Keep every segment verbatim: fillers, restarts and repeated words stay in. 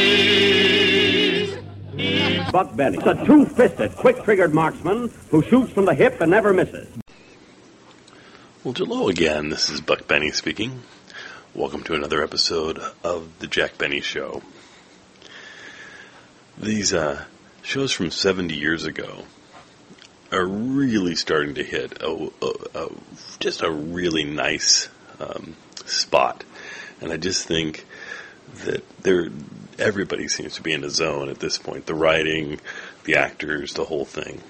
Buck Benny, a two-fisted, quick-triggered marksman who shoots from the hip and never misses. Well, hello again. This is Buck Benny speaking. Welcome to another episode of The Jack Benny Show. These uh, shows from seventy years ago are really starting to hit a, a, a, just a really nice um, spot. And I just think that they're, everybody seems to be in a zone at this point. The writing, the actors, the whole thing.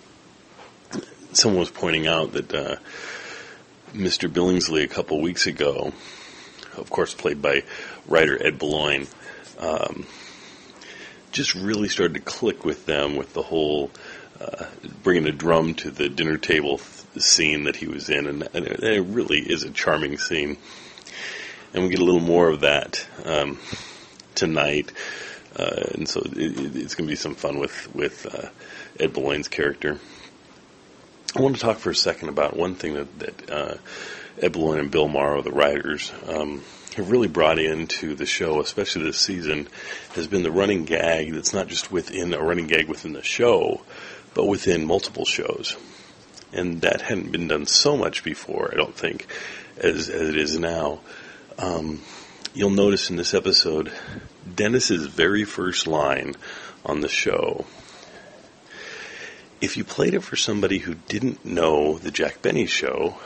Someone was pointing out that uh, Mister Billingsley a couple weeks ago, of course played by writer Ed Bologne, um, just really started to click with them with the whole uh, bringing a drum to the dinner table th- scene that he was in, and, and it, it really is a charming scene. And we get a little more of that um, tonight, uh, and so it, it's going to be some fun with with uh, Ed Bologne's character. I want to talk for a second about one thing that, that uh, Ed Bologne and Bill Morrow, the writers, um, have really brought into the show, especially this season, has been the running gag that's not just within a running gag within the show, but within multiple shows. And that hadn't been done so much before, I don't think, as, as it is now. Um, you'll notice in this episode, Dennis's very first line on the show, if you played it for somebody who didn't know the Jack Benny Show,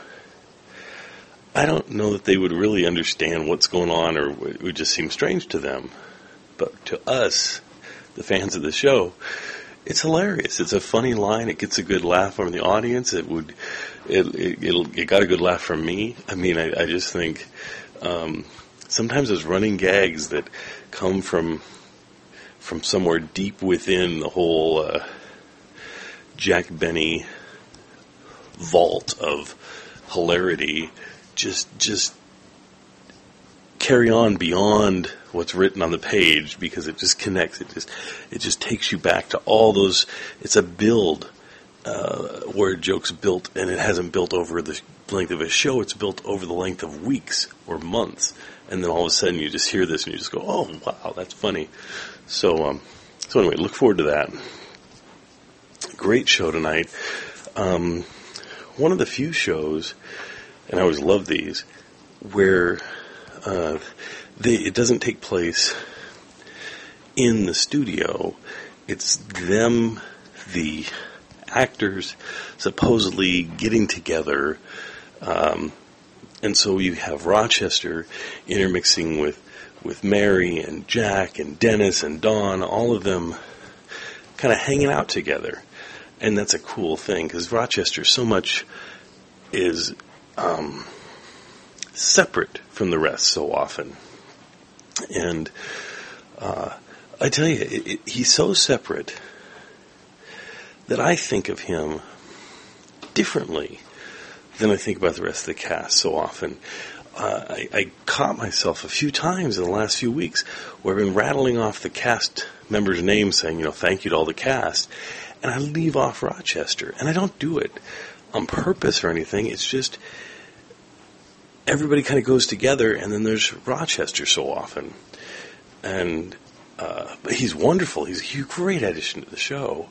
I don't know that they would really understand what's going on, or it would just seem strange to them. But to us, the fans of the show, it's hilarious. It's a funny line. It gets a good laugh from the audience. It would, it, it, it'll, it got a good laugh from me. I mean, I, I just think um, sometimes those running gags that come from from somewhere deep within the whole uh, Jack Benny vault of hilarity just just carry on beyond what's written on the page, because it just connects. It just it just takes you back to all those. It's a build uh, where a joke's built, and it hasn't built over the length of a show. It's built over the length of weeks or months, and then all of a sudden you just hear this and you just go, "Oh wow, that's funny." So um, so anyway, look forward to that. Great show tonight. Um, one of the few shows, and I always love these, where uh, they, it doesn't take place in the studio. It's them, the actors, supposedly getting together. Um, and so you have Rochester intermixing with, with Mary and Jack and Dennis and Dawn, all of them kind of hanging out together. And that's a cool thing, because Rochester so much is um, separate from the rest so often. And uh, I tell you, it, it, he's so separate that I think of him differently than I think about the rest of the cast so often. Uh, I, I caught myself a few times in the last few weeks where I've been rattling off the cast members' names saying, you know, thank you to all the cast. And I leave off Rochester. And I don't do it on purpose or anything. It's just everybody kind of goes together, and then there's Rochester so often. And uh, but he's wonderful. He's a great addition to the show.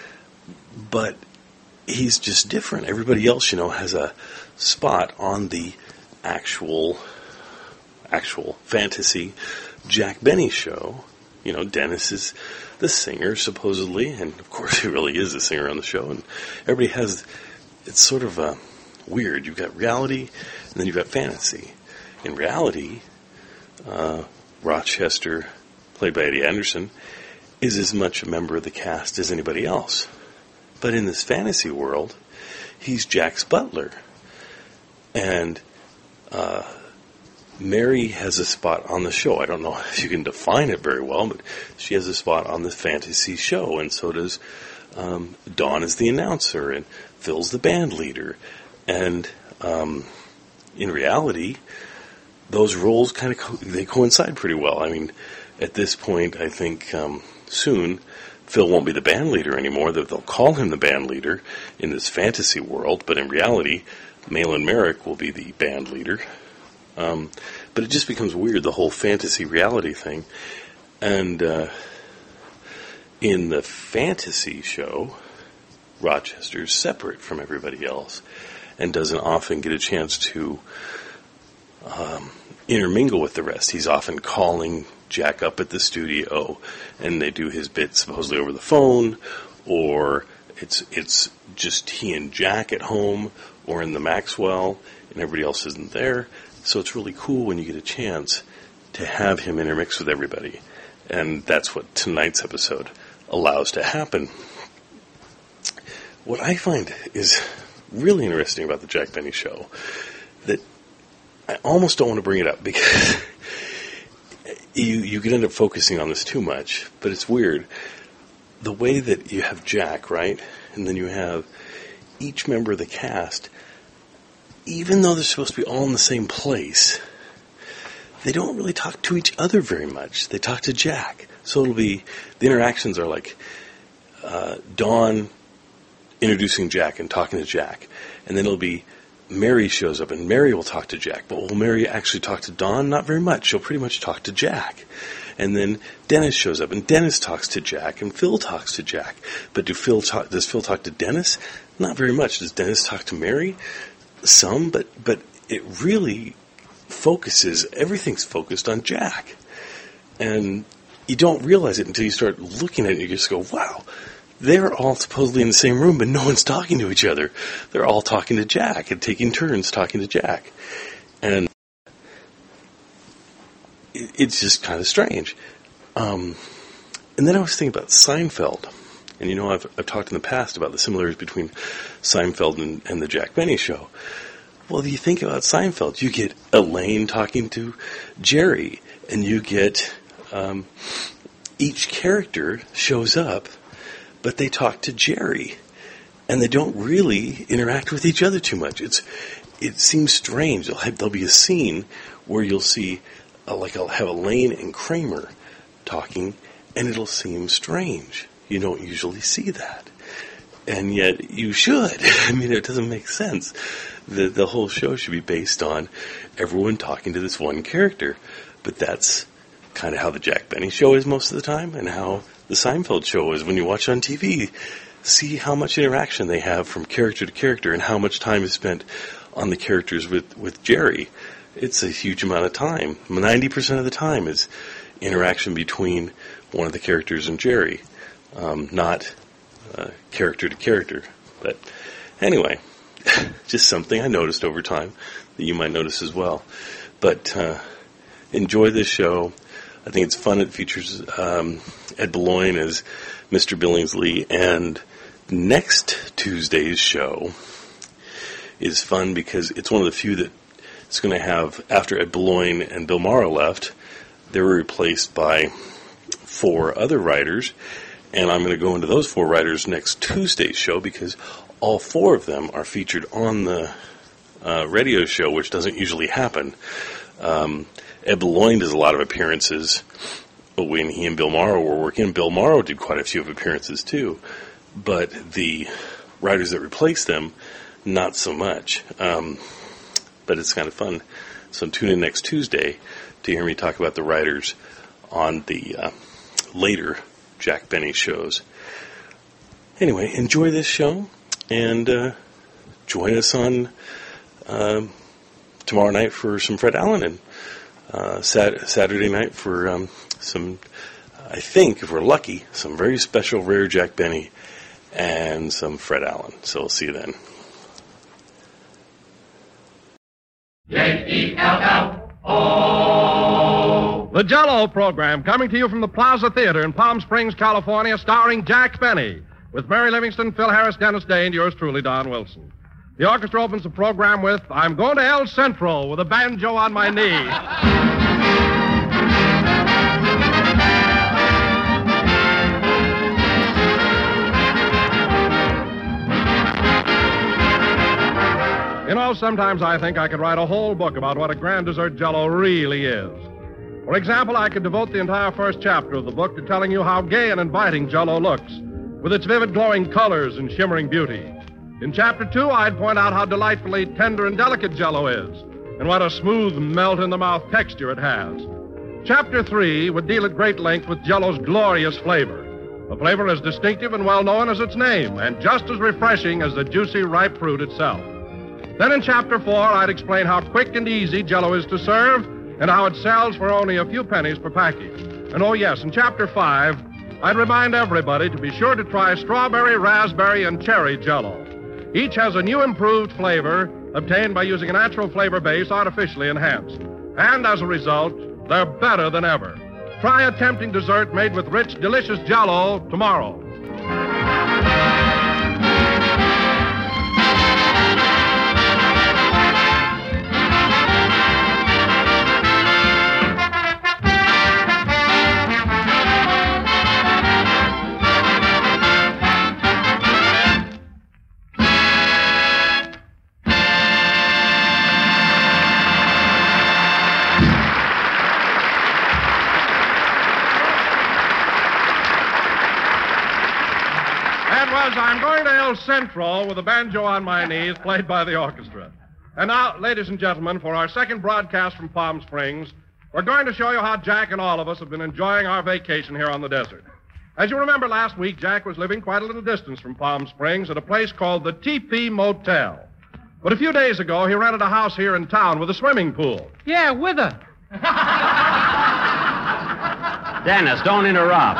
But he's just different. Everybody else, you know, has a spot on the actual, actual fantasy Jack Benny show. You know, Dennis is the singer, supposedly, and of course he really is the singer on the show, and everybody has, it's sort of uh, weird. You've got reality, and then you've got fantasy. In reality, uh, Rochester, played by Eddie Anderson, is as much a member of the cast as anybody else. But in this fantasy world, he's Jack's butler. And uh, Mary has a spot on the show. I don't know if you can define it very well, but she has a spot on the fantasy show, and so does um, Dawn is the announcer, and Phil's the band leader. And um, in reality, those roles kind of co- they coincide pretty well. I mean, at this point, I think um, soon Phil won't be the band leader anymore. They'll call him the band leader in this fantasy world, but in reality, Malin Merrick will be the band leader. Um, but it just becomes weird, the whole fantasy reality thing. And uh, in the fantasy show, Rochester's separate from everybody else and doesn't often get a chance to um, intermingle with the rest. He's often calling Jack up at the studio, and they do his bit supposedly over the phone, or it's it's just he and Jack at home, or in the Maxwell, and everybody else isn't there. So it's really cool when you get a chance to have him intermix with everybody. And that's what tonight's episode allows to happen. What I find is really interesting about the Jack Benny show, that I almost don't want to bring it up because you you could end up focusing on this too much, but it's weird. The way that you have Jack, right? And then you have each member of the cast, even though they're supposed to be all in the same place, they don't really talk to each other very much. They talk to Jack. So it'll be, the interactions are like uh, Dawn introducing Jack and talking to Jack. And then it'll be Mary shows up and Mary will talk to Jack. But will Mary actually talk to Dawn? Not very much. She'll pretty much talk to Jack. And then Dennis shows up and Dennis talks to Jack and Phil talks to Jack. But do Phil talk, does Phil talk to Dennis? Not very much. Does Dennis talk to Mary? Some, but, but it really focuses, everything's focused on Jack. And you don't realize it until you start looking at it and you just go, wow, they're all supposedly in the same room, but no one's talking to each other. They're all talking to Jack and taking turns talking to Jack. And it, it's just kind of strange. Um, and then I was thinking about Seinfeld. And you know, I've, I've talked in the past about the similarities between Seinfeld and, and the Jack Benny show. Well, you think about Seinfeld, you get Elaine talking to Jerry, and you get um, each character shows up, but they talk to Jerry, and they don't really interact with each other too much. It's it seems strange. There'll, have, there'll be a scene where you'll see, uh, like, I'll have Elaine and Kramer talking, and it'll seem strange. You don't usually see that. And yet you should. I mean, it doesn't make sense. The, the whole show should be based on everyone talking to this one character. But that's kind of how the Jack Benny show is most of the time, and how the Seinfeld show is when you watch on T V. See how much interaction they have from character to character and how much time is spent on the characters with, with Jerry. It's a huge amount of time. ninety percent of the time is interaction between one of the characters and Jerry. Um, not uh, character to character. But anyway, just something I noticed over time that you might notice as well. But uh, enjoy this show. I think it's fun. It features um, Ed Beloin as Mister Billingsley. And next Tuesday's show is fun because it's one of the few that it's going to have, after Ed Beloin and Bill Morrow left, they were replaced by four other writers. And I'm going to go into those four writers next Tuesday's show because all four of them are featured on the uh, radio show, which doesn't usually happen. Um, Ed Beloin does a lot of appearances when he and Bill Morrow were working. Bill Morrow did quite a few appearances too. But the writers that replaced them, not so much. Um, but it's kind of fun. So tune in next Tuesday to hear me talk about the writers on the uh, later Jack Benny shows. Anyway, enjoy this show, and uh, join us on uh, tomorrow night for some Fred Allen, and uh, sat- Saturday night for um, some, I think, if we're lucky, some very special rare Jack Benny and some Fred Allen. So we'll see you then. J E L L O The Jell-O program, coming to you from the Plaza Theater in Palm Springs, California, starring Jack Benny, with Mary Livingston, Phil Harris, Dennis Day, and yours truly, Don Wilson. The orchestra opens the program with I'm Going to El Centro with a banjo on my knee. You know, sometimes I think I could write a whole book about what a grand dessert Jell-O really is. For example, I could devote the entire first chapter of the book to telling you how gay and inviting Jell-O looks, with its vivid glowing colors and shimmering beauty. In chapter two, I'd point out how delightfully tender and delicate Jell-O is, and what a smooth melt-in-the-mouth texture it has. Chapter three would deal at great length with Jell-O's glorious flavor. A flavor as distinctive and well-known as its name, and just as refreshing as the juicy, ripe fruit itself. Then in Chapter four, I'd explain how quick and easy Jell-O is to serve and how it sells for only a few pennies per package. And oh, yes, in Chapter five, I'd remind everybody to be sure to try strawberry, raspberry, and cherry Jell-O. Each has a new improved flavor obtained by using a natural flavor base artificially enhanced. And as a result, they're better than ever. Try a tempting dessert made with rich, delicious Jell-O tomorrow. I'm going to El Centro with a banjo on my knees, played by the orchestra. And now, ladies and gentlemen, for our second broadcast from Palm Springs, we're going to show you how Jack and all of us have been enjoying our vacation here on the desert. As you remember, last week, Jack was living quite a little distance from Palm Springs at a place called the Teepee Motel. But a few days ago, he rented a house here in town with a swimming pool. Yeah, with her. Dennis, don't interrupt.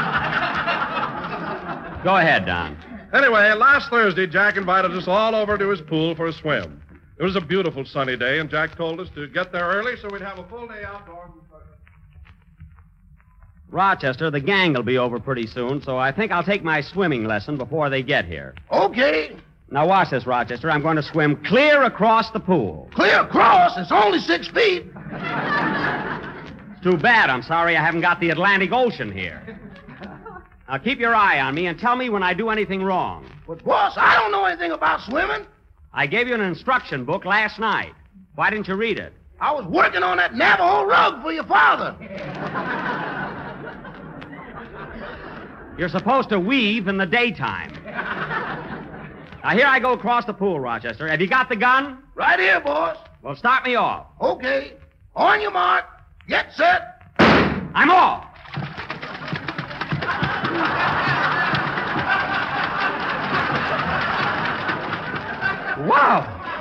Go ahead, Don. Anyway, last Thursday, Jack invited us all over to his pool for a swim. It was a beautiful sunny day, and Jack told us to get there early so we'd have a full day outdoors. Rochester, the gang will be over pretty soon, so I think I'll take my swimming lesson before they get here. Okay. Now watch this, Rochester. I'm going to swim clear across the pool. Clear across? It's only six feet. It's too bad. I'm sorry I haven't got the Atlantic Ocean here. Now, keep your eye on me and tell me when I do anything wrong. But, boss, I don't know anything about swimming. I gave you an instruction book last night. Why didn't you read it? I was working on that Navajo rug for your father. You're supposed to weave in the daytime. Now, here I go across the pool, Rochester. Have you got the gun? Right here, boss. Well, start me off. Okay. On your mark. Get set. I'm off. Wow.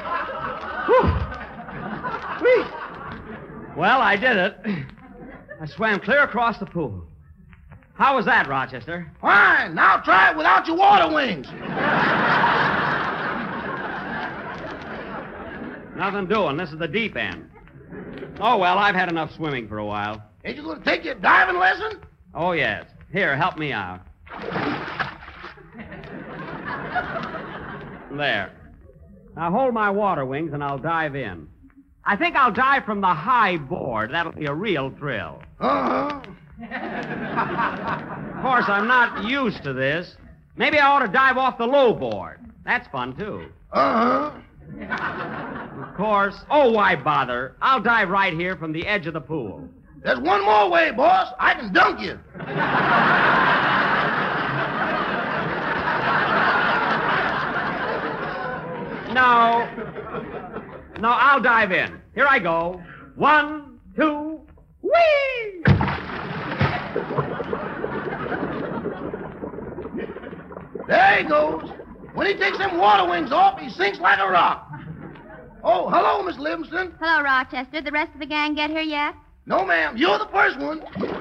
Whew. Whee. Well, I did it. I swam clear across the pool. How was that, Rochester? Fine. Now try it without your water wings. Nothing doing. This is the deep end. Oh, well, I've had enough swimming for a while. Ain't you going to take your diving lesson? Oh, yes. Here, help me out. There. Now hold my water wings and I'll dive in. I think I'll dive from the high board. That'll be a real thrill. Uh-huh. Of course, I'm not used to this. Maybe I ought to dive off the low board. That's fun, too. Uh-huh. Of course. Oh, why bother? I'll dive right here from the edge of the pool. There's one more way, boss. I can dunk you. No. No, I'll dive in. Here I go. One, two, whee! There he goes. When he takes them water wings off, he sinks like a rock. Oh, hello, Miss Livingston. Hello, Rochester. The rest of the gang get here yet? No, ma'am. You're the first one.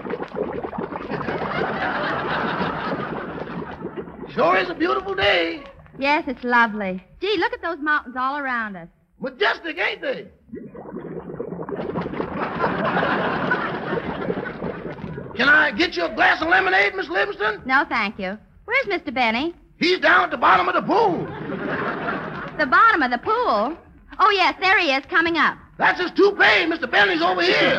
Sure is a beautiful day. Yes, it's lovely. Gee, look at those mountains all around us. Majestic, ain't they? Can I get you a glass of lemonade, Miss Livingston? No, thank you. Where's Mister Benny? He's down at the bottom of the pool. The bottom of the pool? Oh, yes, there he is, coming up. That's his toupee. Mister Benny's over here.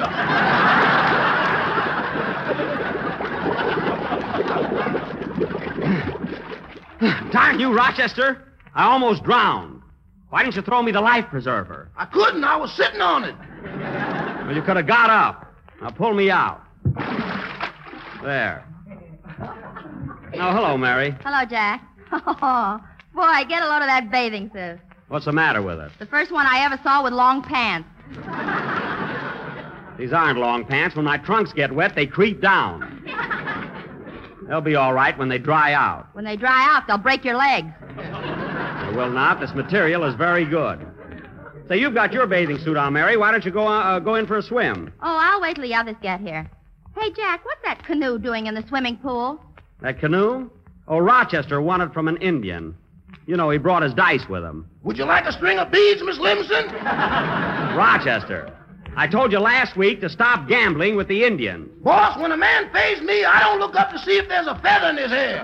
Darn you, Rochester. I almost drowned. Why didn't you throw me the life preserver? I couldn't. I was sitting on it. Well, you could have got up. Now, pull me out. There. Oh, hello, Mary. Hello, Jack. Oh, boy, get a load of that bathing suit. What's the matter with it? The first one I ever saw with long pants. These aren't long pants. When my trunks get wet, they creep down. They'll be all right when they dry out. When they dry out, they'll break your legs. They will not. This material is very good. Say, you've got your bathing suit on, Mary. Why don't you go uh, go in for a swim? Oh, I'll wait till the others get here. Hey, Jack, what's that canoe doing in the swimming pool? That canoe? Oh, Rochester won it from an Indian. You know, he brought his dice with him. Would you like a string of beads, Miss Limson? Rochester, I told you last week to stop gambling with the Indians. Boss, when a man pays me, I don't look up to see if there's a feather in his hair.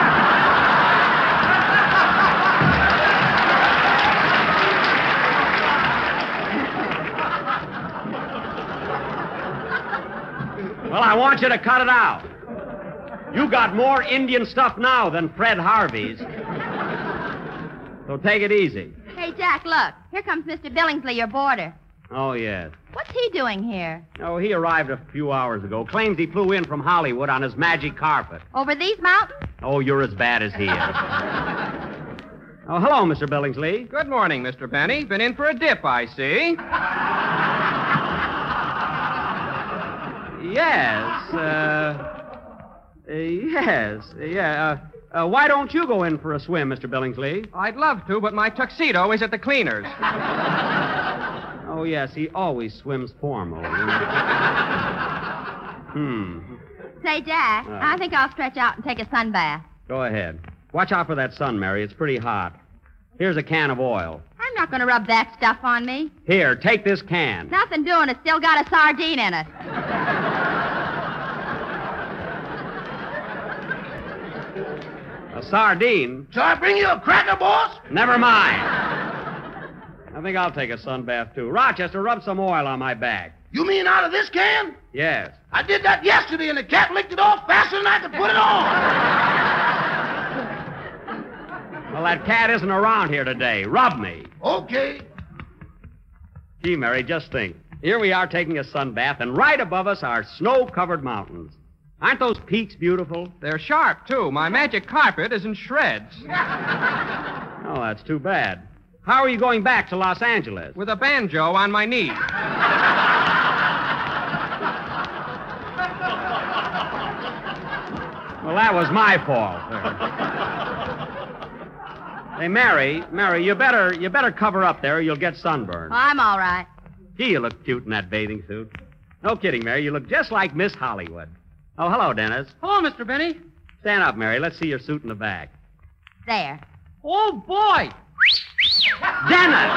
Well, I want you to cut it out. You got more Indian stuff now than Fred Harvey's. So take it easy. Hey, Jack, look. Here comes Mister Billingsley, your boarder. Oh, yes. What's he doing here? Oh, he arrived a few hours ago. Claims he flew in from Hollywood on his magic carpet. Over these mountains? Oh, you're as bad as he is. Oh, hello, Mister Billingsley. Good morning, Mister Benny. Been in for a dip, I see. Yes, uh... Uh, yes, uh, yeah. Uh, uh, why don't you go in for a swim, Mister Billingsley? I'd love to, but my tuxedo is at the cleaners. Oh, yes, he always swims formal. You know? hmm. Say, Jack, Uh. I think I'll stretch out and take a sun bath. Go ahead. Watch out for that sun, Mary. It's pretty hot. Here's a can of oil. I'm not going to rub that stuff on me. Here, take this can. Nothing doing. It's still got a sardine in it. A sardine? Shall I bring you a cracker, boss? Never mind. I think I'll take a sun bath, too. Rochester, rub some oil on my back. You mean out of this can? Yes. I did that yesterday, and the cat licked it off faster than I could put it on. Well, that cat isn't around here today. Rub me. Okay. Gee, Mary, just think. Here we are taking a sun bath, and right above us are snow-covered mountains. Aren't those peaks beautiful? They're sharp, too. My magic carpet is in shreds. Oh, that's too bad. How are you going back to Los Angeles? With a banjo on my knee. Well, that was my fault. Hey, Mary, Mary, you better you better cover up there or you'll get sunburned. I'm all right. Gee, you look cute in that bathing suit. No kidding, Mary. You look just like Miss Hollywood. Oh, hello, Dennis. Hello, Mister Benny. Stand up, Mary. Let's see your suit in the back. There. Oh, boy. Dennis!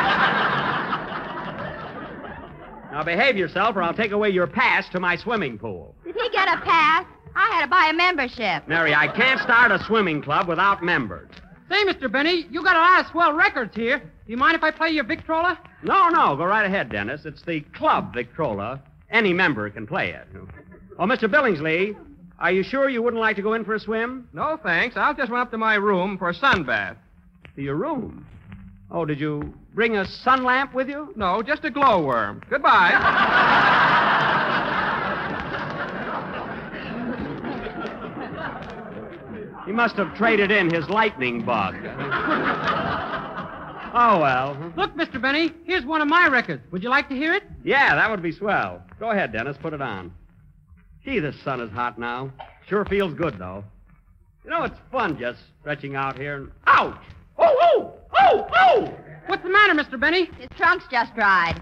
Now behave yourself or I'll take away your pass to my swimming pool. Did he get a pass? I had to buy a membership. Mary, I can't start a swimming club without members. Say, Mister Benny, you got a lot of swell records here. Do you mind if I play your Victrola? No, no, go right ahead, Dennis. It's the club Victrola. Any member can play it. Oh, Mister Billingsley, are you sure you wouldn't like to go in for a swim? No, thanks. I'll just run up to my room for a sun bath. To your room? Oh, did you bring a sun lamp with you? No, just a glowworm. Goodbye. He must have traded in his lightning bug. Oh, well. Look, Mister Benny, here's one of my records. Would you like to hear it? Yeah, that would be swell. Go ahead, Dennis. Put it on. Gee, the sun is hot now. Sure feels good, though. You know, it's fun just stretching out here and... Ouch! Oh, oh! Oh, oh! What's the matter, Mister Benny? His trunk's just dried.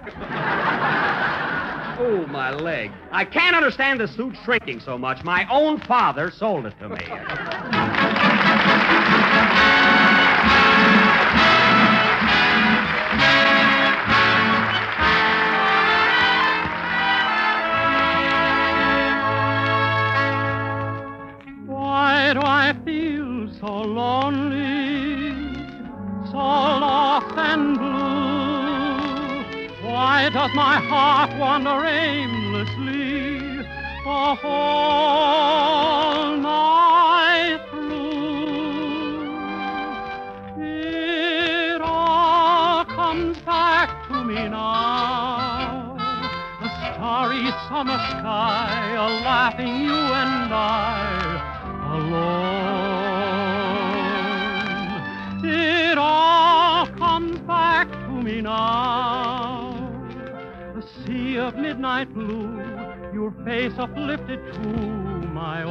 Oh, my leg. I can't understand the suit shrinking so much. My own father sold it to me. Why do I feel so lonely, so lost and blue? Why does my heart wander aimlessly the whole night through? It all comes back to me now, a starry summer sky, a laughing you and I, alone. It all comes back to me now, a sea of midnight blue, your face uplifted to my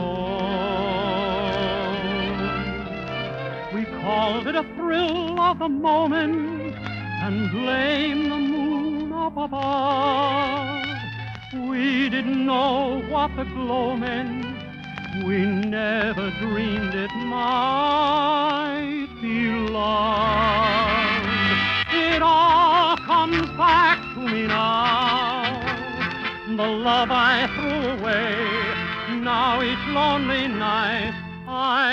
own. We called it a thrill of the moment and blamed the moon up above. We didn't know what the glow meant. We never dreamed it might be love. It all comes back to me now. The love I threw away. Now each lonely night I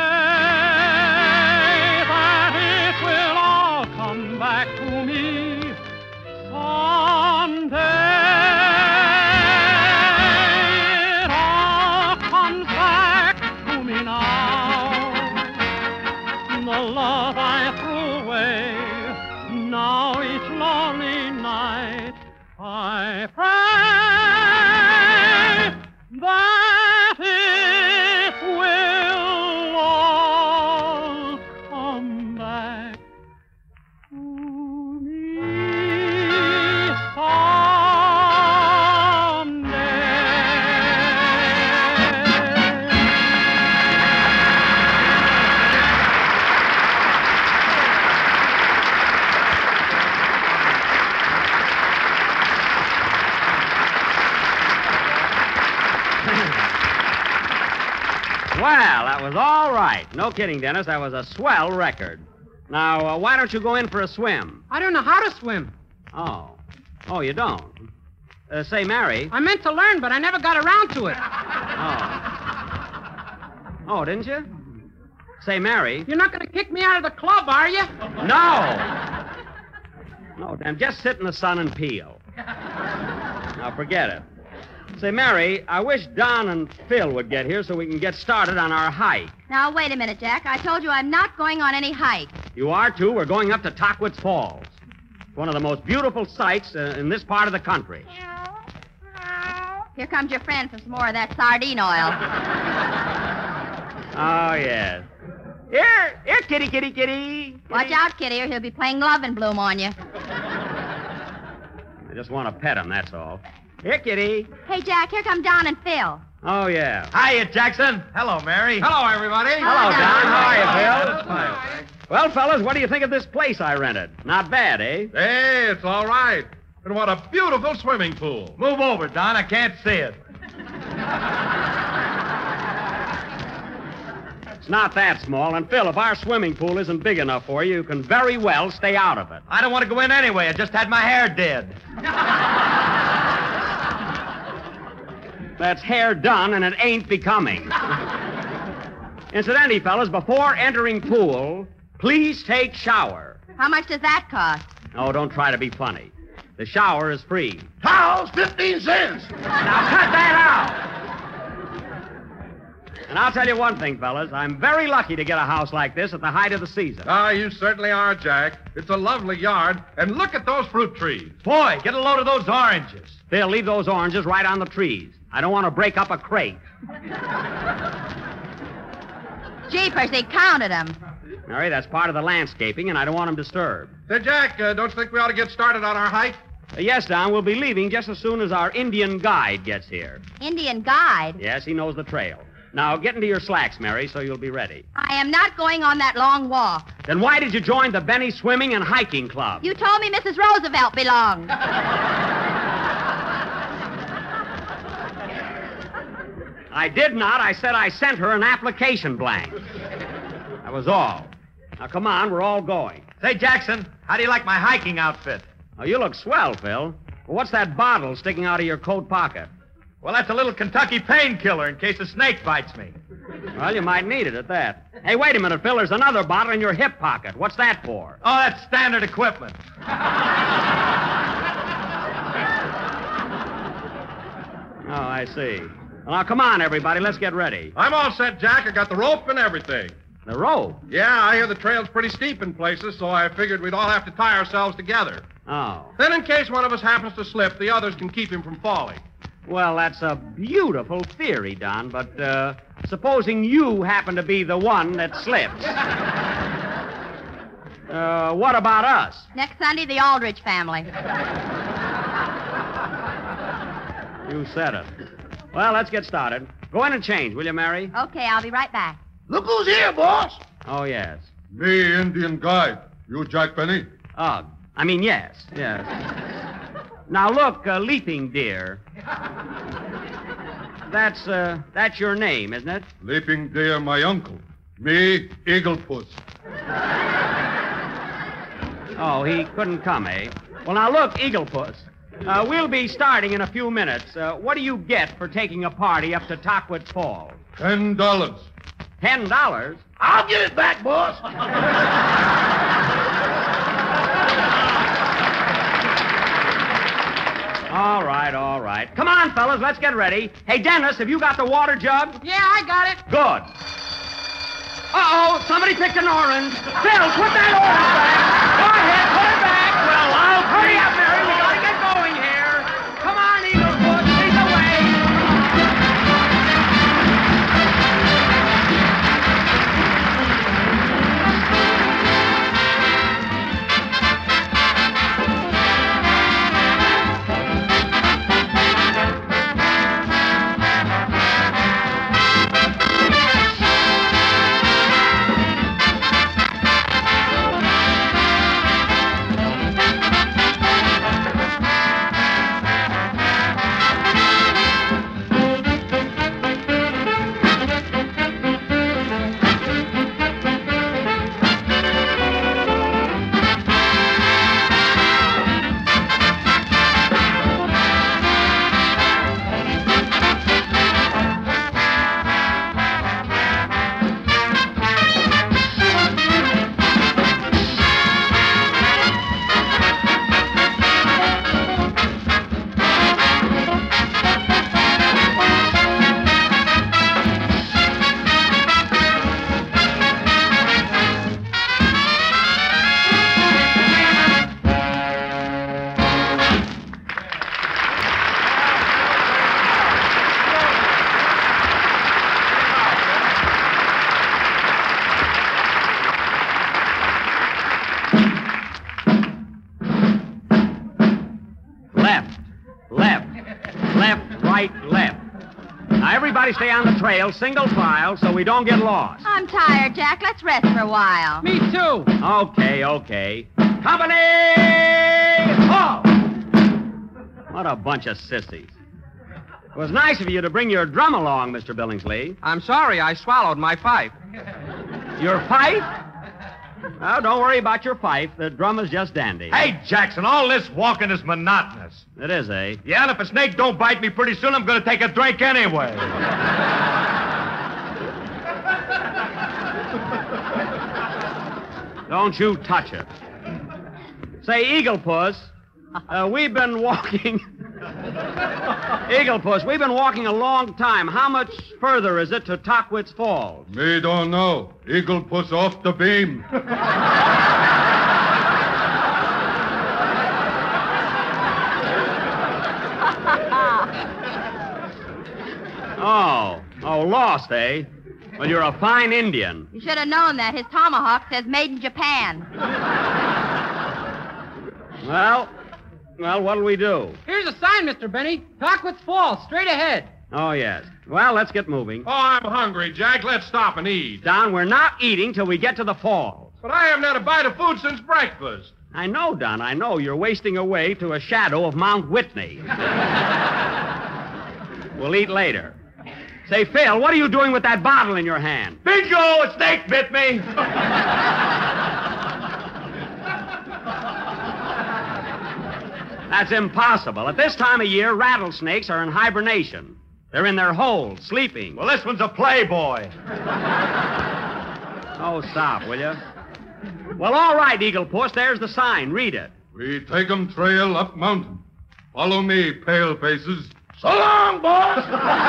pray that it will all come back to me someday. It all comes back to me now. The love I threw away. Now each lonely night I pray that it will all come back to me Well, that was all right. No kidding, Dennis. That was a swell record. Now, uh, why don't you go in for a swim? I don't know how to swim. Oh. Oh, you don't? Uh, say, Mary. I meant to learn, but I never got around to it. Oh. Oh, didn't you? Say, Mary. You're not going to kick me out of the club, are you? No! No, Dan, just sit in the sun and peel. Now, forget it. Say, Mary, I wish Don and Phil would get here so we can get started on our hike. Now, wait a minute, Jack. I told you I'm not going on any hike. You are, too. We're going up to Tockwitz Falls. It's one of the most beautiful sights uh, in this part of the country. Here comes your friend for some more of that sardine oil. Oh, yes. Here, here, kitty, kitty, kitty. Watch out, Kitty, or he'll be playing Love and Bloom on you. I just want to pet him, that's all. Here, kitty. Hey, Jack, here come Don and Phil. Oh, yeah. Hiya, Jackson. Hello, Mary. Hello, everybody. Hello, Don. How are you, Phil? Hi. Well, fellas, what do you think of this place I rented? Not bad, eh? Hey, it's all right. And what a beautiful swimming pool. Move over, Don. I can't see it. It's not that small. And, Phil, if our swimming pool isn't big enough for you, you can very well stay out of it. I don't want to go in anyway. I just had my hair did. That's hair done, and it ain't becoming. Incidentally, fellas, before entering pool, please take shower. How much does that cost? Oh, don't try to be funny. The shower is free. Towels, fifteen cents. Now cut that out! And I'll tell you one thing, fellas. I'm very lucky to get a house like this at the height of the season. Ah, you certainly are, Jack. It's a lovely yard. And look at those fruit trees. Boy, get a load of those oranges. They'll leave those oranges right on the trees. I don't want to break up a crate. Jeepers, they counted them. Mary, that's part of the landscaping, and I don't want them disturbed. Say, Jack, uh, don't you think we ought to get started on our hike? Uh, yes, Don, we'll be leaving just as soon as our Indian guide gets here. Indian guide? Yes, he knows the trail. Now, get into your slacks, Mary, so you'll be ready. I am not going on that long walk. Then why did you join the Benny Swimming and Hiking Club? You told me Missus Roosevelt belonged. I did not. I said I sent her an application blank. That was all. Now, come on, we're all going. Say, Jackson, how do you like my hiking outfit? Oh, you look swell, Phil. Well, what's that bottle sticking out of your coat pocket? Well, that's a little Kentucky painkiller in case a snake bites me. Well, you might need it at that. Hey, wait a minute, Phil. There's another bottle in your hip pocket. What's that for? Oh, that's standard equipment. Oh, I see. Well, now, come on, everybody. Let's get ready. I'm all set, Jack. I got the rope and everything. The rope? Yeah, I hear the trail's pretty steep in places, so I figured we'd all have to tie ourselves together. Oh. Then, in case one of us happens to slip, the others can keep him from falling. Well, that's a beautiful theory, Don, but uh, supposing you happen to be the one that slips. uh, what about us? Next Sunday, the Aldrich family. You said it. Well, let's get started. Go in and change, will you, Mary? Okay, I'll be right back. Look who's here, boss. Oh, yes. Me, Indian guide. You, Jack Benny? Oh, I mean, yes, yes. Now, look, uh, Leaping Deer. That's, uh, that's your name, isn't it? Leaping Deer, my uncle. Me, Eagle Puss. Oh, he couldn't come, eh? Well, now, look, Eaglepuss. Uh, we'll be starting in a few minutes. Uh, what do you get for taking a party up to Tockwitz Falls? Ten dollars. Ten dollars? I'll get it back, boss. All right, all right. Come on, fellas, let's get ready. Hey, Dennis, have you got the water jug? Yeah, I got it. Good. Uh-oh, somebody picked an orange. Phil, put that orange back. Go ahead, put it back. Well, I'll hurry up, Mary. We gotta get going here. Come on, Eaglefoot, lead the way. Stay on the trail, single file, so we don't get lost. I'm tired, Jack. Let's rest for a while. Me too. Okay, okay. Company! Oh! What a bunch of sissies. It was nice of you to bring your drum along, Mister Billingsley. I'm sorry, I swallowed my pipe. Your pipe? Well, don't worry about your pipe. The drum is just dandy. Hey, Jackson, all this walking is monotonous. It is, eh? Yeah, and if a snake don't bite me pretty soon, I'm going to take a drink anyway. Don't you touch it. Say, Eaglepuss, uh, we've been walking... Eaglepuss, we've been walking a long time. How much further is it to Tockwitz Falls? Me don't know. Eagle Puss off the beam. Oh, oh, lost, eh? Well, you're a fine Indian. You should have known that. His tomahawk says made in Japan. Well, well, what'll we do? Here's a sign, Mister Benny. Tockwitz Falls, straight ahead. Oh, yes. Well, let's get moving. Oh, I'm hungry, Jack. Let's stop and eat. Don, we're not eating till we get to the falls. But I haven't had a bite of food since breakfast. I know, Don, I know. You're wasting away to a shadow of Mount Whitney. We'll eat later. Say, Phil, what are you doing with that bottle in your hand? Bingo! A snake bit me! That's impossible. At this time of year, rattlesnakes are in hibernation. They're in their holes, sleeping. Well, this one's a playboy. Oh, stop, will you? Well, all right, Eaglepuss. There's the sign. Read it. We take 'em trail up mountain. Follow me, pale faces. So long, boss.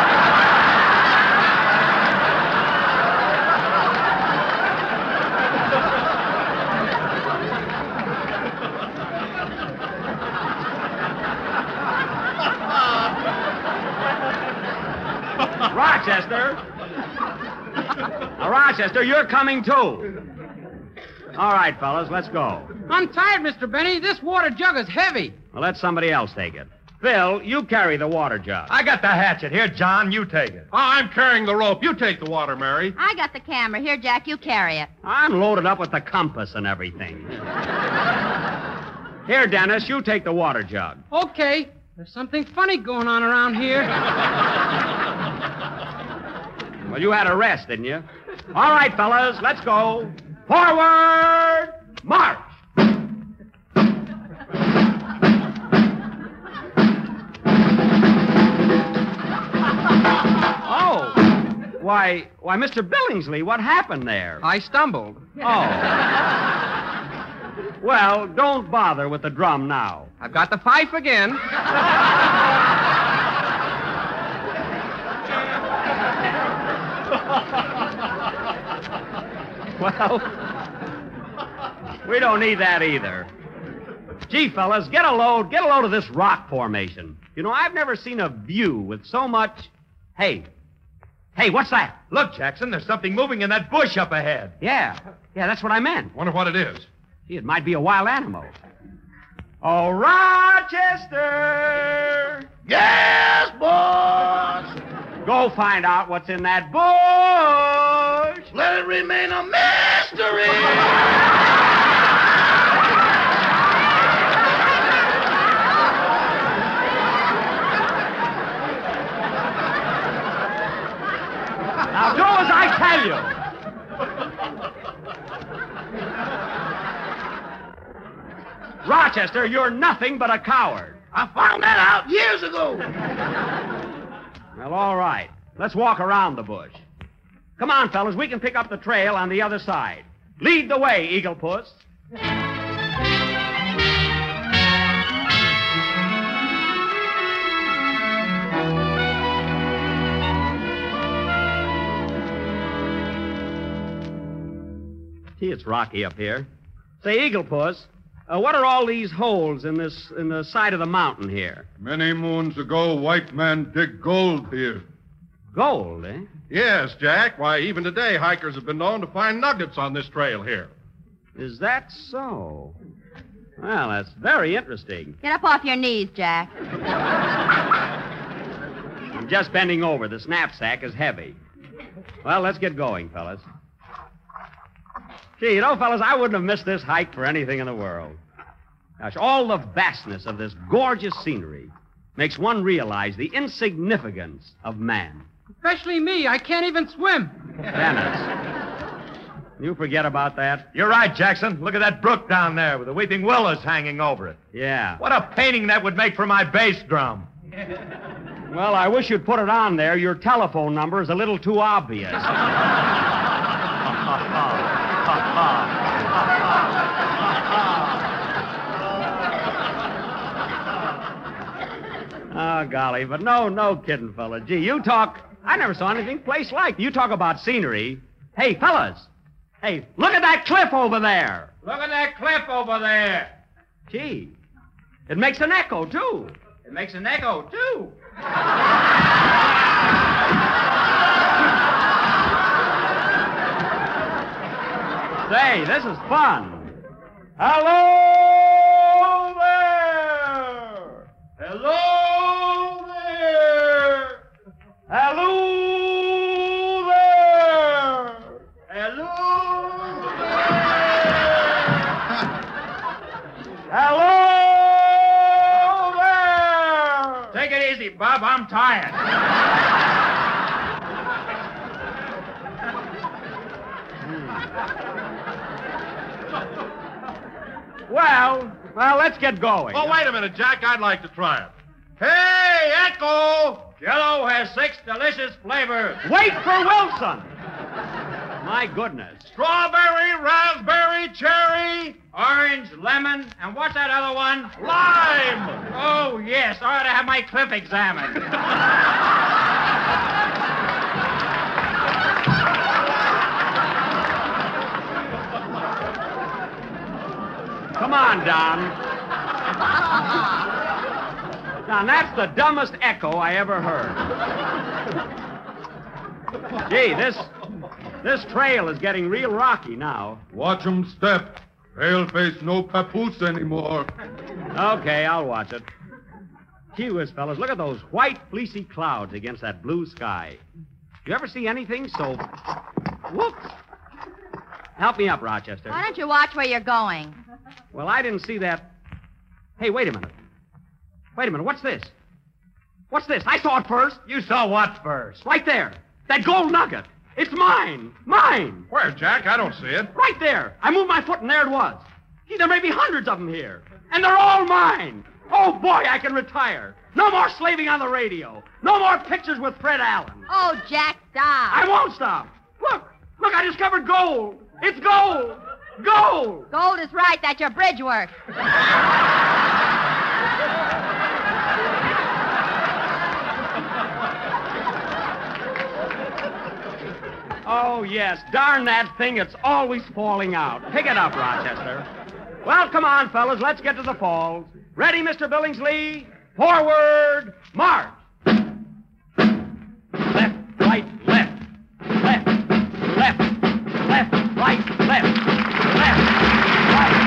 Rochester. Now, Rochester, you're coming too. All right, fellas, let's go. I'm tired, Mister Benny. This water jug is heavy. Well, let somebody else take it. Phil, you carry the water jug. I got the hatchet. Here, John, you take it. Oh, I'm carrying the rope. You take the water, Mary. I got the camera. Here, Jack, you carry it. I'm loaded up with the compass and everything. Here, Dennis, you take the water jug. Okay. There's something funny going on around here. Well, you had a rest, didn't you? All right, fellas, let's go. Forward, march! Oh, why, why, Mister Billingsley, what happened there? I stumbled. Oh. Well, don't bother with the drum now. I've got the fife again. Well, we don't need that either. Gee, fellas, get a load, get a load of this rock formation. You know, I've never seen a view with so much... Hey, hey, what's that? Look, Jackson, there's something moving in that bush up ahead. Yeah, yeah, that's what I meant. Wonder what it is. Gee, it might be a wild animal. Oh, Rochester! Yes, boss! Go find out what's in that bush! Let it remain a mystery! Now do as I tell you. Rochester, you're nothing but a coward. I found that out years ago. Well, all right. Let's walk around the bush. Come on, fellas. We can pick up the trail on the other side. Lead the way, Eagle Puss. Gee, it's rocky up here. Say, Eagle Puss, uh, what are all these holes in this in the side of the mountain here? Many moons ago, white man dig gold here. Gold, eh? Yes, Jack. Why, even today, hikers have been known to find nuggets on this trail here. Is that so? Well, that's very interesting. Get up off your knees, Jack. I'm just bending over. The knapsack is heavy. Well, let's get going, fellas. Gee, you know, fellas, I wouldn't have missed this hike for anything in the world. Gosh, all the vastness of this gorgeous scenery makes one realize the insignificance of man. Especially me. I can't even swim. Dennis, you forget about that? You're right, Jackson. Look at that brook down there with the weeping willows hanging over it. Yeah. What a painting that would make for my bass drum. Well, I wish you'd put it on there. Your telephone number is a little too obvious. Oh, golly, but no, no kidding, fella. Gee, you talk... I never saw anything place like. You talk about scenery. Hey, fellas. Hey, look at that cliff over there. Look at that cliff over there. Gee, it makes an echo, too. It makes an echo, too. Say, this is fun. Hello there! Hello there! Hello there! Hello there! Hello there! Take it easy, Bob. I'm tired. Well, well, let's get going. Oh, wait a minute, Jack. I'd like to try it. Hey, Echo! Jello has six delicious flavors. Wait for Wilson. My goodness. Strawberry, raspberry, cherry, orange, lemon, and what's that other one? Lime! Oh, yes. I ought to have my clip examined. Come on, Don. Don, that's the dumbest echo I ever heard. Gee, this this trail is getting real rocky now. Watch 'em step. Pale face no papoose anymore. Okay, I'll watch it. Gee whiz, fellas, look at those white, fleecy clouds against that blue sky. You ever see anything so... Whoops. Help me up, Rochester. Why don't you watch where you're going? Well, I didn't see that... Hey, wait a minute. Wait a minute, what's this? What's this? I saw it first. You saw what first? Right there. That gold nugget. It's mine. Mine. Where, Jack? I don't see it. Right there. I moved my foot and there it was. Gee, there may be hundreds of them here. And they're all mine. Oh, boy, I can retire. No more slaving on the radio. No more pictures with Fred Allen. Oh, Jack, stop. I won't stop. Look. Look, I discovered gold. It's gold. Gold. Gold is right. That's your bridge work. Oh, yes. Darn that thing. It's always falling out. Pick it up, Rochester. Well, come on, fellas. Let's get to the falls. Ready, Mister Billingsley? Forward, march. Left, right, left. Left, left, left, right, left. Left, right.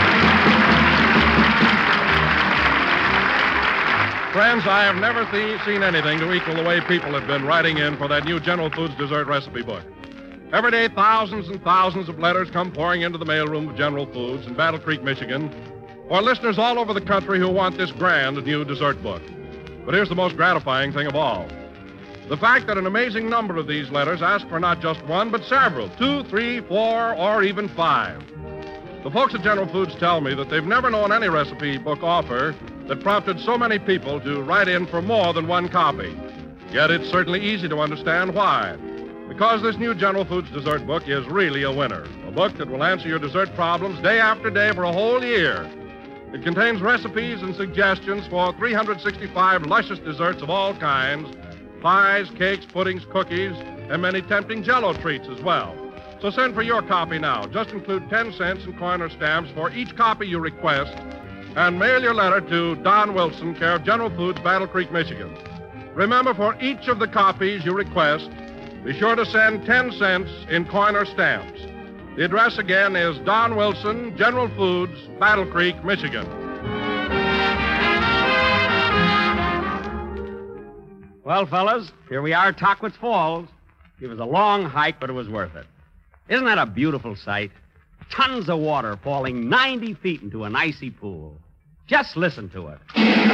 Friends, I have never th- seen anything to equal the way people have been writing in for that new General Foods dessert recipe book. Every day, thousands and thousands of letters come pouring into the mailroom of General Foods in Battle Creek, Michigan, for listeners all over the country who want this grand new dessert book. But here's the most gratifying thing of all. The fact that an amazing number of these letters ask for not just one, but several, two, three, four, or even five. The folks at General Foods tell me that they've never known any recipe book offer that prompted so many people to write in for more than one copy. Yet it's certainly easy to understand why. Because this new General Foods dessert book is really a winner. A book that will answer your dessert problems day after day for a whole year. It contains recipes and suggestions for three hundred sixty-five luscious desserts of all kinds, pies, cakes, puddings, cookies, and many tempting Jell-O treats as well. So send for your copy now. Just include ten cents in coin or stamps for each copy you request, and mail your letter to Don Wilson, care of General Foods, Battle Creek, Michigan. Remember, for each of the copies you request, be sure to send ten cents in coin or stamps. The address again is Don Wilson, General Foods, Battle Creek, Michigan. Well, fellas, here we are at Tockwitz Falls. It was a long hike, but it was worth it. Isn't that a beautiful sight? Tons of water falling ninety feet into an icy pool. Just listen to it.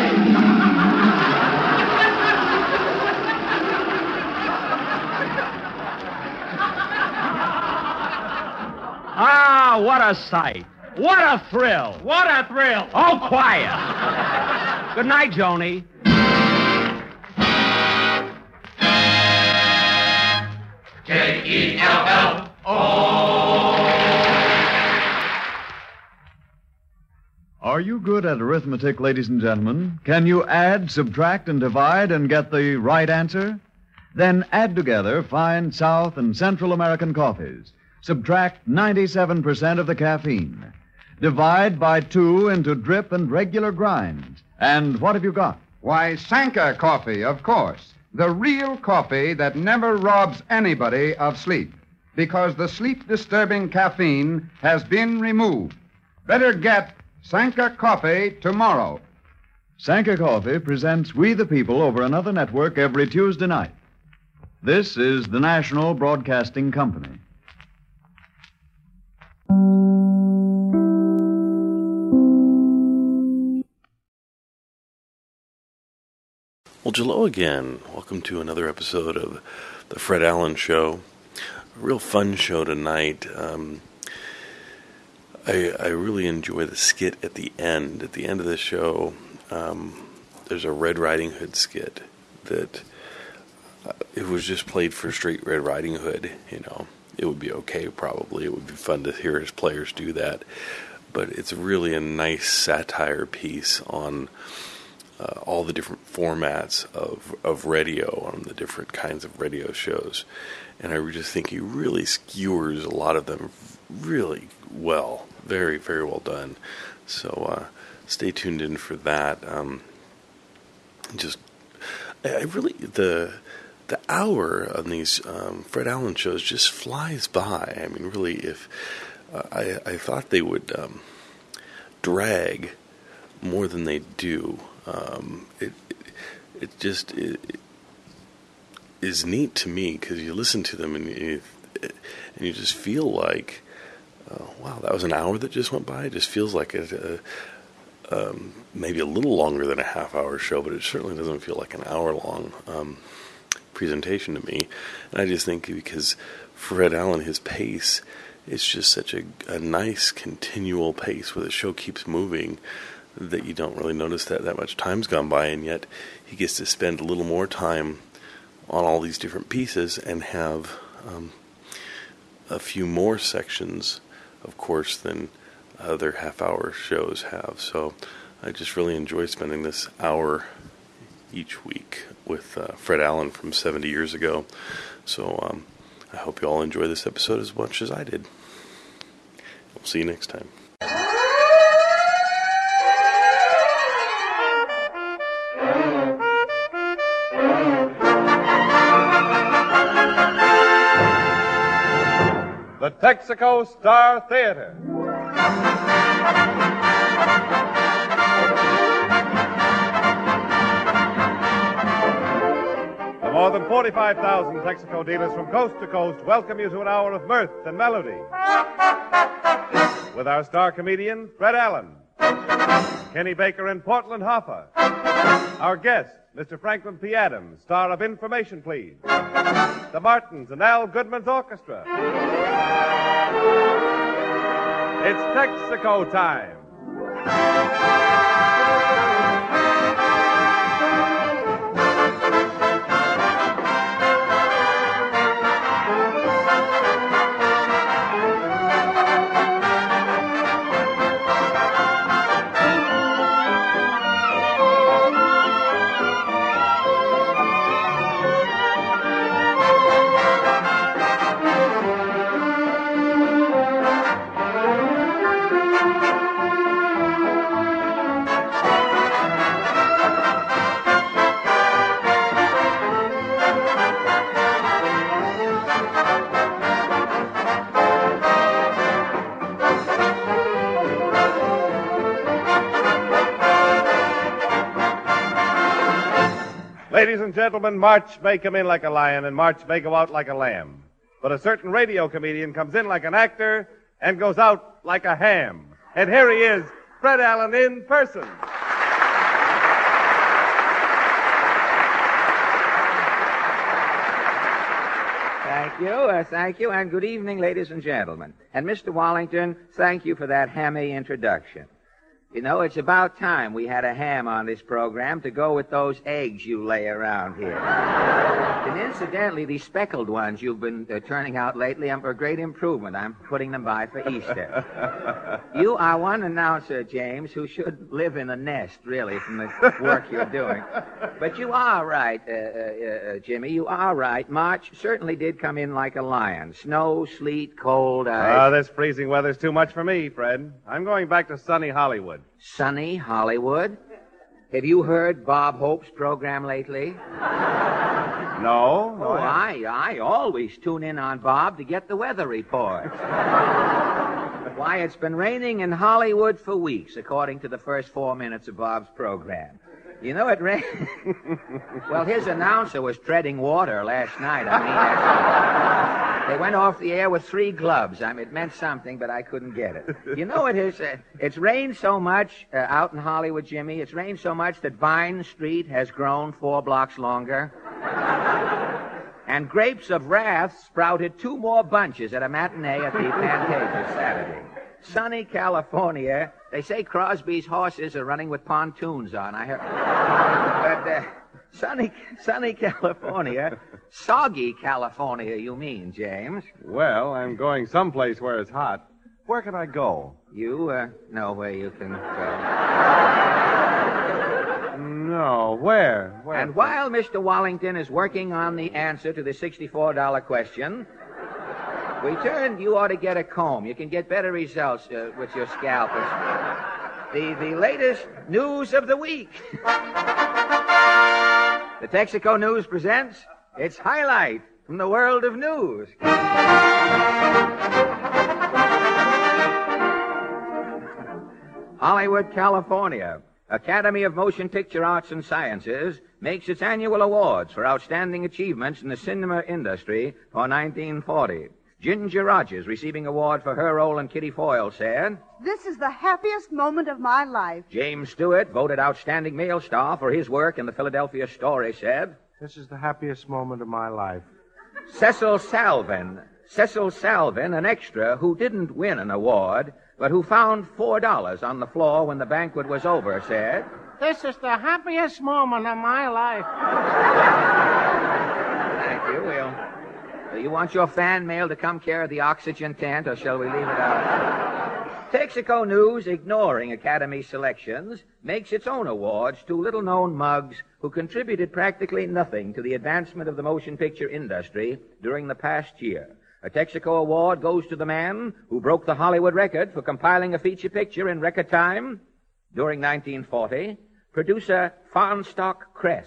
Ah, what a sight. What a thrill. What a thrill. Oh, quiet. Good night, Joni. J E L L O. Are you good at arithmetic, ladies and gentlemen? Can you add, subtract, and divide and get the right answer? Then add together fine South and Central American coffees. Subtract ninety-seven percent of the caffeine. Divide by two into drip and regular grinds. And what have you got? Why, Sanka coffee, of course. The real coffee that never robs anybody of sleep. Because the sleep-disturbing caffeine has been removed. Better get Sanka coffee tomorrow. Sanka Coffee presents We the People over another network every Tuesday night. This is the National Broadcasting Company. Well, Jello again. Welcome to another episode of the Fred Allen Show. A real fun show tonight. Um, I, I really enjoy the skit at the end. At the end of the show, um, there's a Red Riding Hood skit that uh, it was just played for straight Red Riding Hood. You know, it would be okay probably. It would be fun to hear his players do that. But it's really a nice satire piece on Uh, all the different formats of, of radio, on the different kinds of radio shows. And I just think he really skewers a lot of them really well. Very, very well done. So uh, stay tuned in for that. Um, just, I really, the the hour on these um, Fred Allen shows just flies by. I mean, really, if uh, I, I thought they would um, drag more than they do. Um, it, it just it, it is neat to me because you listen to them and you, and you just feel like, uh, wow, that was an hour that just went by. It just feels like a, a, um, maybe a little longer than a half-hour show, but it certainly doesn't feel like an hour-long um, presentation to me. And I just think because Fred Allen, his pace, it's just such a, a nice continual pace where the show keeps moving that you don't really notice that that much time's gone by, and yet he gets to spend a little more time on all these different pieces and have um, a few more sections, of course, than other half-hour shows have. So I just really enjoy spending this hour each week with uh, Fred Allen from seventy years ago. So um, I hope you all enjoy this episode as much as I did. We'll see you next time. The Texaco Star Theater. The more than forty-five thousand Texaco dealers from coast to coast welcome you to an hour of mirth and melody. With our star comedian, Fred Allen, Kenny Baker and Portland Hoffa. Our guest, Mister Franklin P. Adams, star of Information Please. The Martins and Al Goodman's Orchestra. It's Texaco time. Ladies and gentlemen, March may come in like a lion and March may go out like a lamb. But a certain radio comedian comes in like an actor and goes out like a ham. And here he is, Fred Allen in person. Thank you, uh, thank you, and good evening, ladies and gentlemen. And Mister Wallington, thank you for that hammy introduction. You know, it's about time we had a ham on this program to go with those eggs you lay around here. And incidentally, these speckled ones you've been uh, turning out lately are a great improvement. I'm putting them by for Easter. You are one announcer, James, who should live in a nest, really, from the work you're doing. But you are right, uh, uh, uh, Jimmy, you are right. March certainly did come in like a lion. Snow, sleet, cold, ice. Ah, uh, this freezing weather's too much for me, Fred. I'm going back to sunny Hollywood. Sunny Hollywood? Have you heard Bob Hope's program lately? No. no oh, I, I always tune in on Bob to get the weather report. Why, it's been raining in Hollywood for weeks, according to the first four minutes of Bob's program. You know, it rained. Well, his announcer was treading water last night. I mean, they went off the air with three gloves. I mean, it meant something, but I couldn't get it. You know, it is. Uh, it's rained so much uh, out in Hollywood, Jimmy. It's rained so much that Vine Street has grown four blocks longer. And Grapes of Wrath sprouted two more bunches at a matinee at the Pantages Saturday. Sunny California. They say Crosby's horses are running with pontoons on. I heard. But uh, sunny, sunny California, soggy California, you mean, James? Well, I'm going someplace where it's hot. Where can I go? You uh, know where you can go. No, where? Where? And while Mister Wallington is working on the answer to the sixty-four dollar question, we turned, you ought to get a comb. You can get better results uh, with your scalpers. The, the latest news of the week. The Texaco News presents its highlight from the world of news. Hollywood, California. Academy of Motion Picture Arts and Sciences makes its annual awards for outstanding achievements in the cinema industry for nineteen forty. Ginger Rogers, receiving award for her role in Kitty Foyle, said, "This is the happiest moment of my life." James Stewart, voted outstanding male star for his work in the Philadelphia Story, said, "This is the happiest moment of my life." Cecil Salvin, Cecil Salvin, an extra who didn't win an award, but who found four dollars on the floor when the banquet was over, said, "This is the happiest moment of my life." Thank you. We'll, do you want your fan mail to come care of the oxygen tent, or shall we leave it out? Texaco News, ignoring Academy selections, makes its own awards to little-known mugs who contributed practically nothing to the advancement of the motion picture industry during the past year. A Texaco award goes to the man who broke the Hollywood record for compiling a feature picture in record time during nineteen forty, producer Farnstock Kress.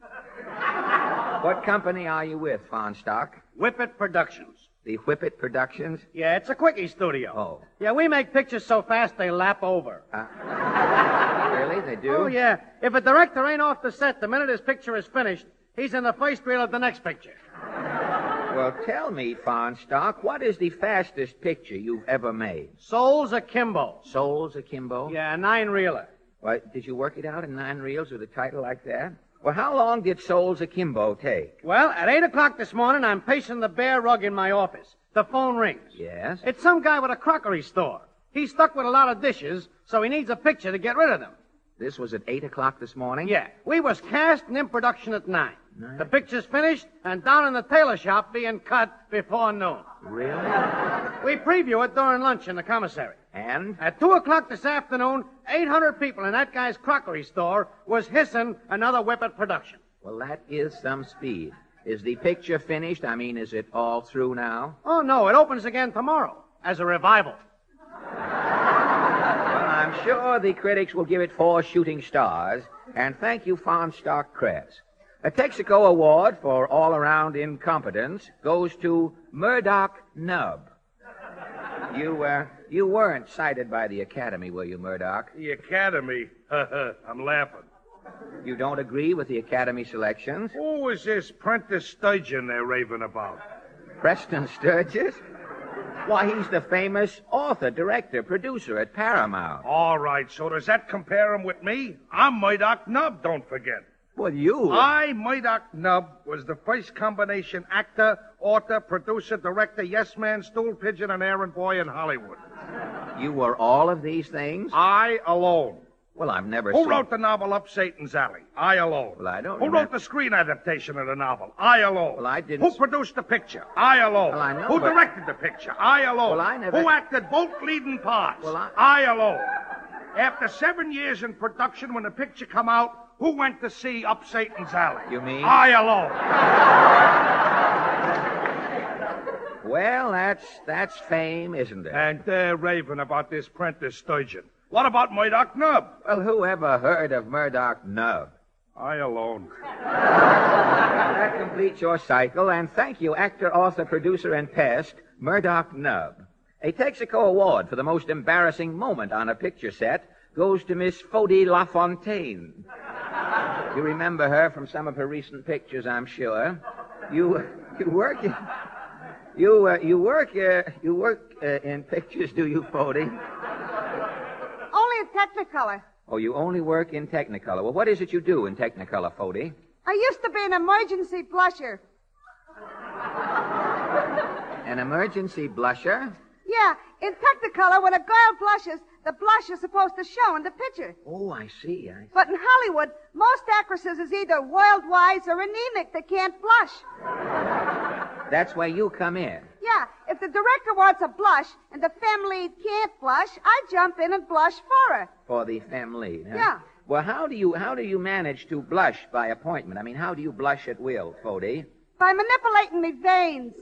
What company are you with, Farnstock? Whippet Productions. The Whippet Productions? Yeah, it's a quickie studio. Oh. Yeah, we make pictures so fast they lap over. Uh, really? They do? Oh, yeah. If a director ain't off the set the minute his picture is finished, he's in the first reel of the next picture. Well, tell me, Farnstock, what is the fastest picture you've ever made? Souls Akimbo. Souls Akimbo? Yeah, a nine-reeler. Well, did you work it out in nine reels with a title like that? Well, how long did Souls Akimbo take? Well, at eight o'clock this morning, I'm pacing the bare rug in my office. The phone rings. Yes? It's some guy with a crockery store. He's stuck with a lot of dishes, so he needs a picture to get rid of them. This was at eight o'clock this morning? Yeah. We was cast and in production at nine. Nine? The picture's finished and down in the tailor shop being cut before noon. Really? We preview it during lunch in the commissary. And? At two o'clock this afternoon, eight hundred people in that guy's crockery store was hissing another Whippet production. Well, that is some speed. Is the picture finished? I mean, is it all through now? Oh, no. It opens again tomorrow as a revival. Well, I'm sure the critics will give it four shooting stars. And thank you, Farnstock Kress. A Texaco award for all-around incompetence goes to Murdoch Nub. You, uh, you weren't cited by the Academy, were you, Murdoch? The Academy? I'm laughing. You don't agree with the Academy selections? Who is this Prentice Sturgeon they're raving about? Preston Sturgis? Why, he's the famous author, director, producer at Paramount. All right, so does that compare him with me? I'm Murdoch Nub, don't forget. Well, you... I, Murdoch Nub, was the first combination actor, author, producer, director, yes-man, stool pigeon, and errand boy in Hollywood. You were all of these things? I alone. Well, I've never Who seen... wrote the novel Up Satan's Alley? I alone. Well, I don't Who remember... wrote the screen adaptation of the novel? I alone. Well, I didn't... Who produced the picture? I alone. Well, I know, Who but... directed the picture? I alone. Well, I never... Who acted both leading parts? Well, I... I alone. After seven years in production, when the picture come out, who went to see Up Satan's Alley? You mean? I alone. Well, that's that's fame, isn't it? And they're raving about this Prentice Sturgeon. What about Murdoch Nub? Well, who ever heard of Murdoch Nub? I alone. That completes your cycle, and thank you, actor, author, producer, and pest, Murdoch Nub. A Texaco award for the most embarrassing moment on a picture set goes to Miss Fody LaFontaine. You remember her from some of her recent pictures, I'm sure. You you work in, you uh, you work uh, you work uh, in pictures, do you, Fody? Only in Technicolor. Oh, you only work in Technicolor. Well, what is it you do in Technicolor, Fody? I used to be an emergency blusher. An emergency blusher? Yeah, in Technicolor, when a girl blushes, the blush is supposed to show in the picture. Oh, I see. I see. But in Hollywood, most actresses is either world-wise or anemic. They can't blush. That's where you come in. Yeah, if the director wants a blush and the femme lead can't blush, I jump in and blush for her. For the femme lead, huh? Yeah. Well, how do you how do you manage to blush by appointment? I mean, how do you blush at will, Fody? By manipulating me veins.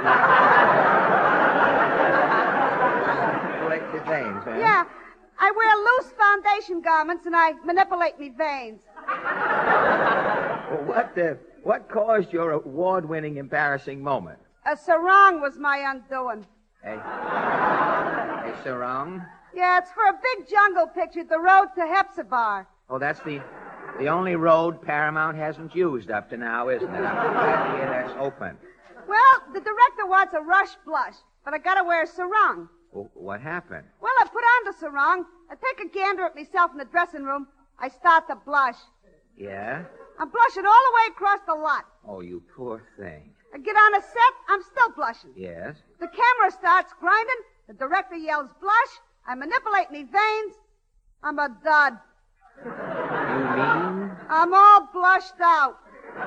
Collect your veins, huh? Yeah. I wear loose foundation garments and I manipulate me veins. Well, what uh, what caused your award-winning embarrassing moment? A sarong was my undoing. A, a sarong? Yeah, it's for a big jungle picture, The Road to Hepzibah. Oh, that's the the only road Paramount hasn't used up to now, isn't it? I'm glad to hear that's open. Well, the director wants a rush blush, but I gotta wear a sarong. Well, what happened? Well, I put on the sarong, I take a gander at myself in the dressing room, I start to blush. Yeah? I'm blushing all the way across the lot. Oh, you poor thing. I get on a set, I'm still blushing. Yes? The camera starts grinding, the director yells blush, I manipulate me veins, I'm a dud. You mean? I'm all blushed out.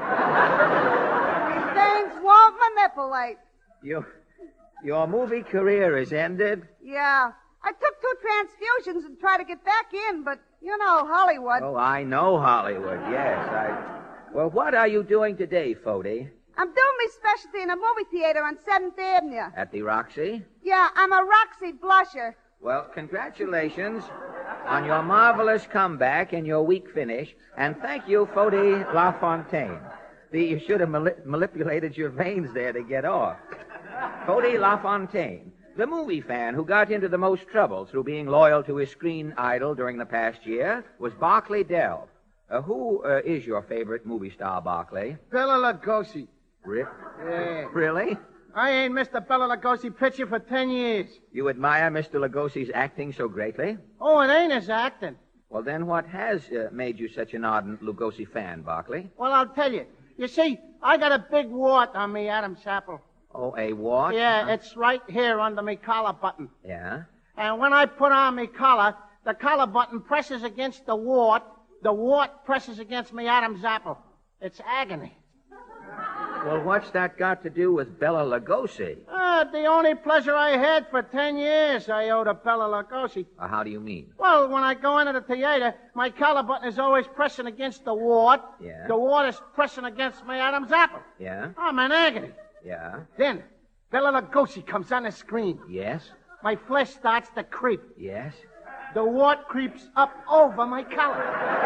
These veins won't manipulate. You, your movie career is ended? Yeah. I took two transfusions and tried to get back in, but you know Hollywood. Oh, I know Hollywood, yes. I. Well, what are you doing today, Fody? I'm doing my specialty in a movie theater on seventh Avenue. At the Roxy? Yeah, I'm a Roxy blusher. Well, congratulations on your marvelous comeback and your weak finish, and thank you, Fody LaFontaine. The, you should have mali- manipulated your veins there to get off. Fody LaFontaine, the movie fan who got into the most trouble through being loyal to his screen idol during the past year, was Barclay Delve. Uh, who uh, is your favorite movie star, Barclay? Bela Lugosi. Rip? Yeah. Really? I ain't missed a Bela Lugosi picture for ten years. You admire Mister Lugosi's acting so greatly? Oh, it ain't his acting. Well, then what has uh, made you such an ardent Lugosi fan, Barclay? Well, I'll tell you. You see, I got a big wart on me Adam's apple. Oh, a what? Yeah, it's right here under me collar button. Yeah? And when I put on me collar, the collar button presses against the wart. The wart presses against me Adam's apple. It's agony. Well, what's that got to do with Bela Lugosi? Uh, the only pleasure I had for ten years I owe to Bela Lugosi. Uh, how do you mean? Well, when I go into the theater, my collar button is always pressing against the wart. Yeah? The wart is pressing against my Adam's apple. Yeah? I'm in agony. Yeah? Then, Bela Lugosi comes on the screen. Yes? My flesh starts to creep. Yes? The wart creeps up over my collar.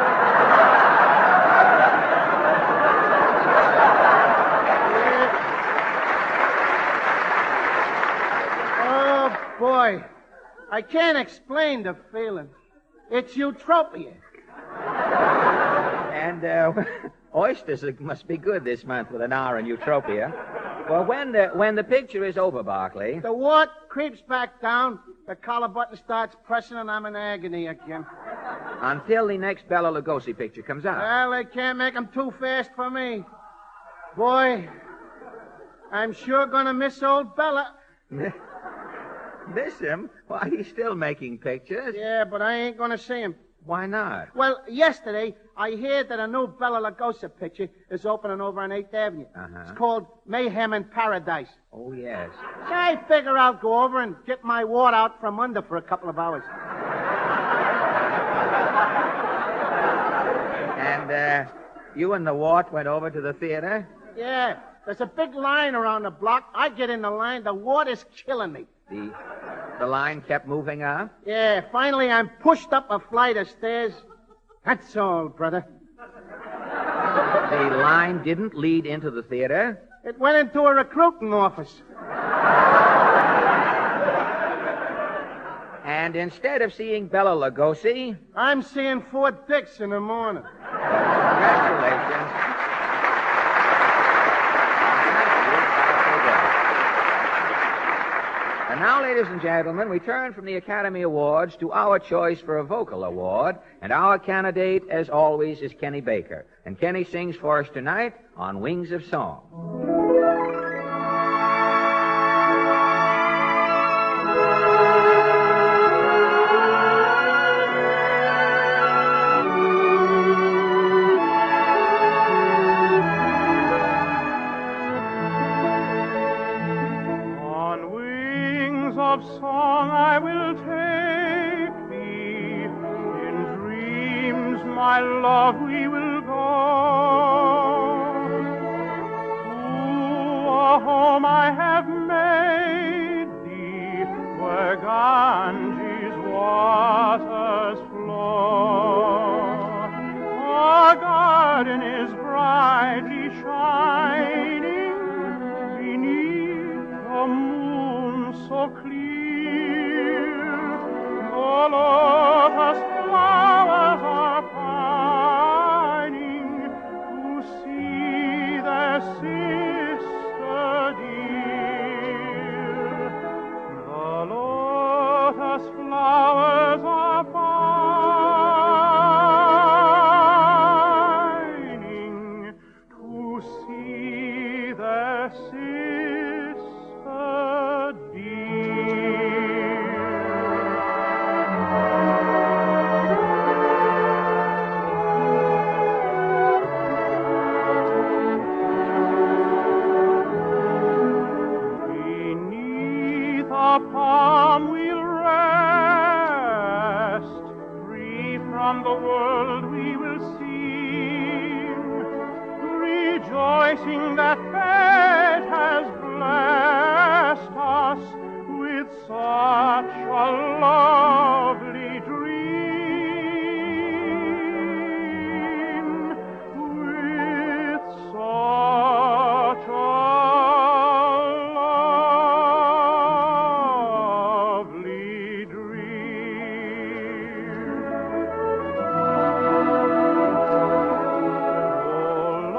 Oh, boy. I can't explain the feeling. It's utopia. And, uh, oysters must be good this month with an hour in Utopia. Well, when the, when the picture is over, Barclay... The wart creeps back down, the collar button starts pressing, and I'm in agony again. Until the next Bela Lugosi picture comes out. Well, they can't make 'em too fast for me. Boy, I'm sure gonna miss old Bela. Miss him? Why, he's still making pictures. Yeah, but I ain't gonna see him. Why not? Well, yesterday, I heard that a new Bela Lugosi picture is opening over on eighth Avenue. Uh-huh. It's called Mayhem in Paradise. Oh, yes. So I figure I'll go over and get my wart out from under for a couple of hours. And, uh, you and the wart went over to the theater? Yeah, there's a big line around the block. I get in the line, the wart is killing me. The, the line kept moving up? Yeah, finally I'm pushed up a flight of stairs. That's all, brother. The line didn't lead into the theater? It went into a recruiting office. And instead of seeing Bela Lugosi... I'm seeing Fort Dix in the morning. Congratulations. And now, ladies and gentlemen, we turn from the Academy Awards to our choice for a vocal award. And our candidate, as always, is Kenny Baker. And Kenny sings for us tonight on Wings of Song. Of song I will take thee, in dreams, my love, we will go to a home I have made thee, where Ganges waters flow. Our garden is brightly shining beneath the moon so clear. The lotus flowers are your palm we'll rest. Free from the world we will sing, rejoicing that fate has blessed us with such a lovely dream, with such a lovely dream. Oh,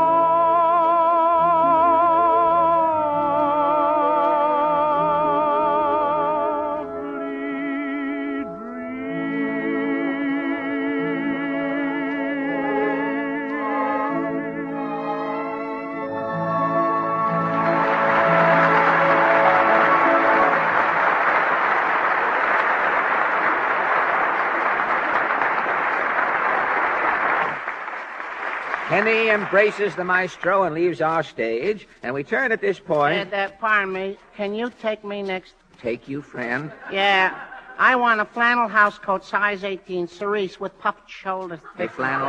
Henny embraces the maestro and leaves our stage, and we turn at this point. Uh, uh, pardon me. Can you take me next? Take you, friend. Yeah. I want a flannel house coat, size eighteen, cerise, with puffed shoulders. A flannel...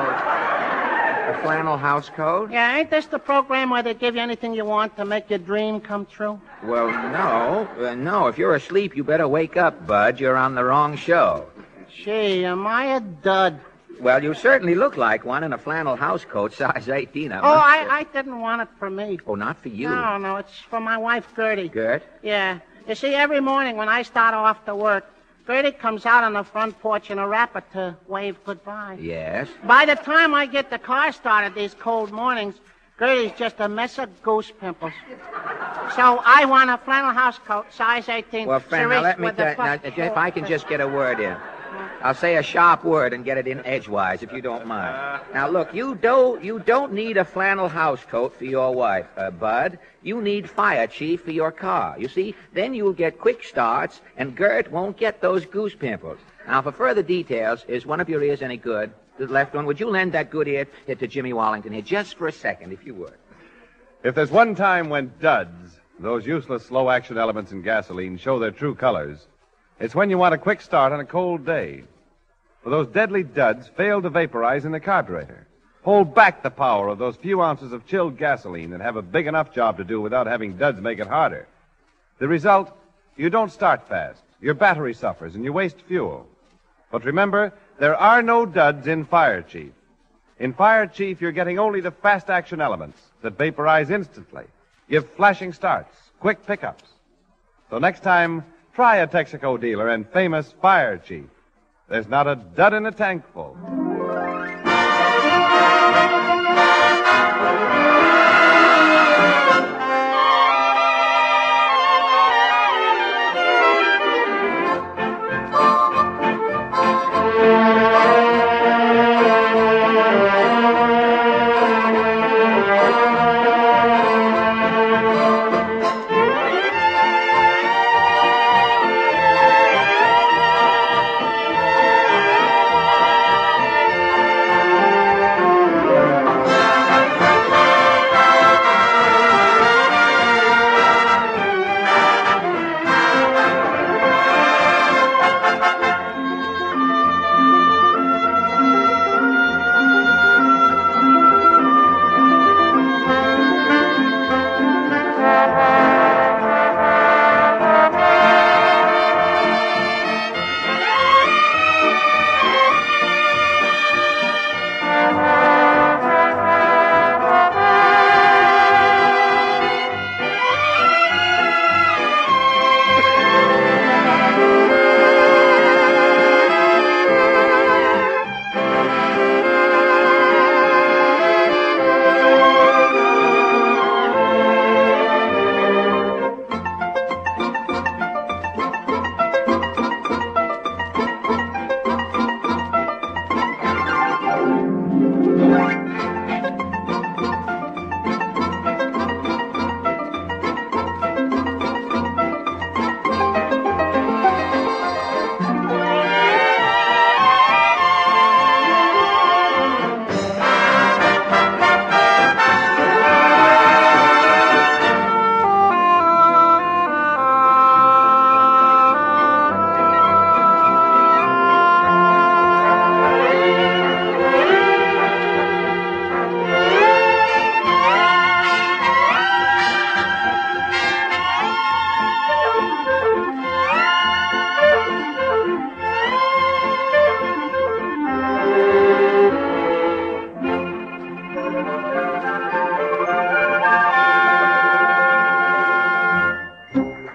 A flannel house coat? Yeah, ain't this the program where they give you anything you want to make your dream come true? Well, no. Uh, no, if you're asleep, you better wake up, Bud. You're on the wrong show. Gee, am I a dud? Well, you certainly look like one in a flannel house coat, size eighteen. I Oh, must I, say. I didn't want it for me. Oh, not for you. No, no, it's for my wife, Gertie. Gert? Yeah. You see, every morning when I start off to work, Gertie comes out on the front porch in a wrapper to wave goodbye. Yes? By the time I get the car started these cold mornings, Gertie's just a mess of goose pimples. So I want a flannel house coat, size eighteen. Well, friend, now cerise let me with the tell now, puffed if I can just get a word in. I'll say a sharp word and get it in edgewise, if you don't mind. Now, look, you don't you don't need a flannel house coat for your wife, uh, Bud. You need fire chief for your car. You see, then you'll get quick starts, and Gert won't get those goose pimples. Now, for further details, is one of your ears any good? The left one. Would you lend that good ear to Jimmy Wallington here, just for a second, if you would? If there's one time when duds, those useless slow-action elements in gasoline, show their true colors, it's when you want a quick start on a cold day. For those deadly duds fail to vaporize in the carburetor. Hold back the power of those few ounces of chilled gasoline and have a big enough job to do without having duds make it harder. The result, you don't start fast. Your battery suffers and you waste fuel. But remember, there are no duds in Fire Chief. In Fire Chief, you're getting only the fast-action elements that vaporize instantly, give flashing starts, quick pickups. So next time, try a Texaco dealer and famous Fire Chief. There's not a dud in a tank full.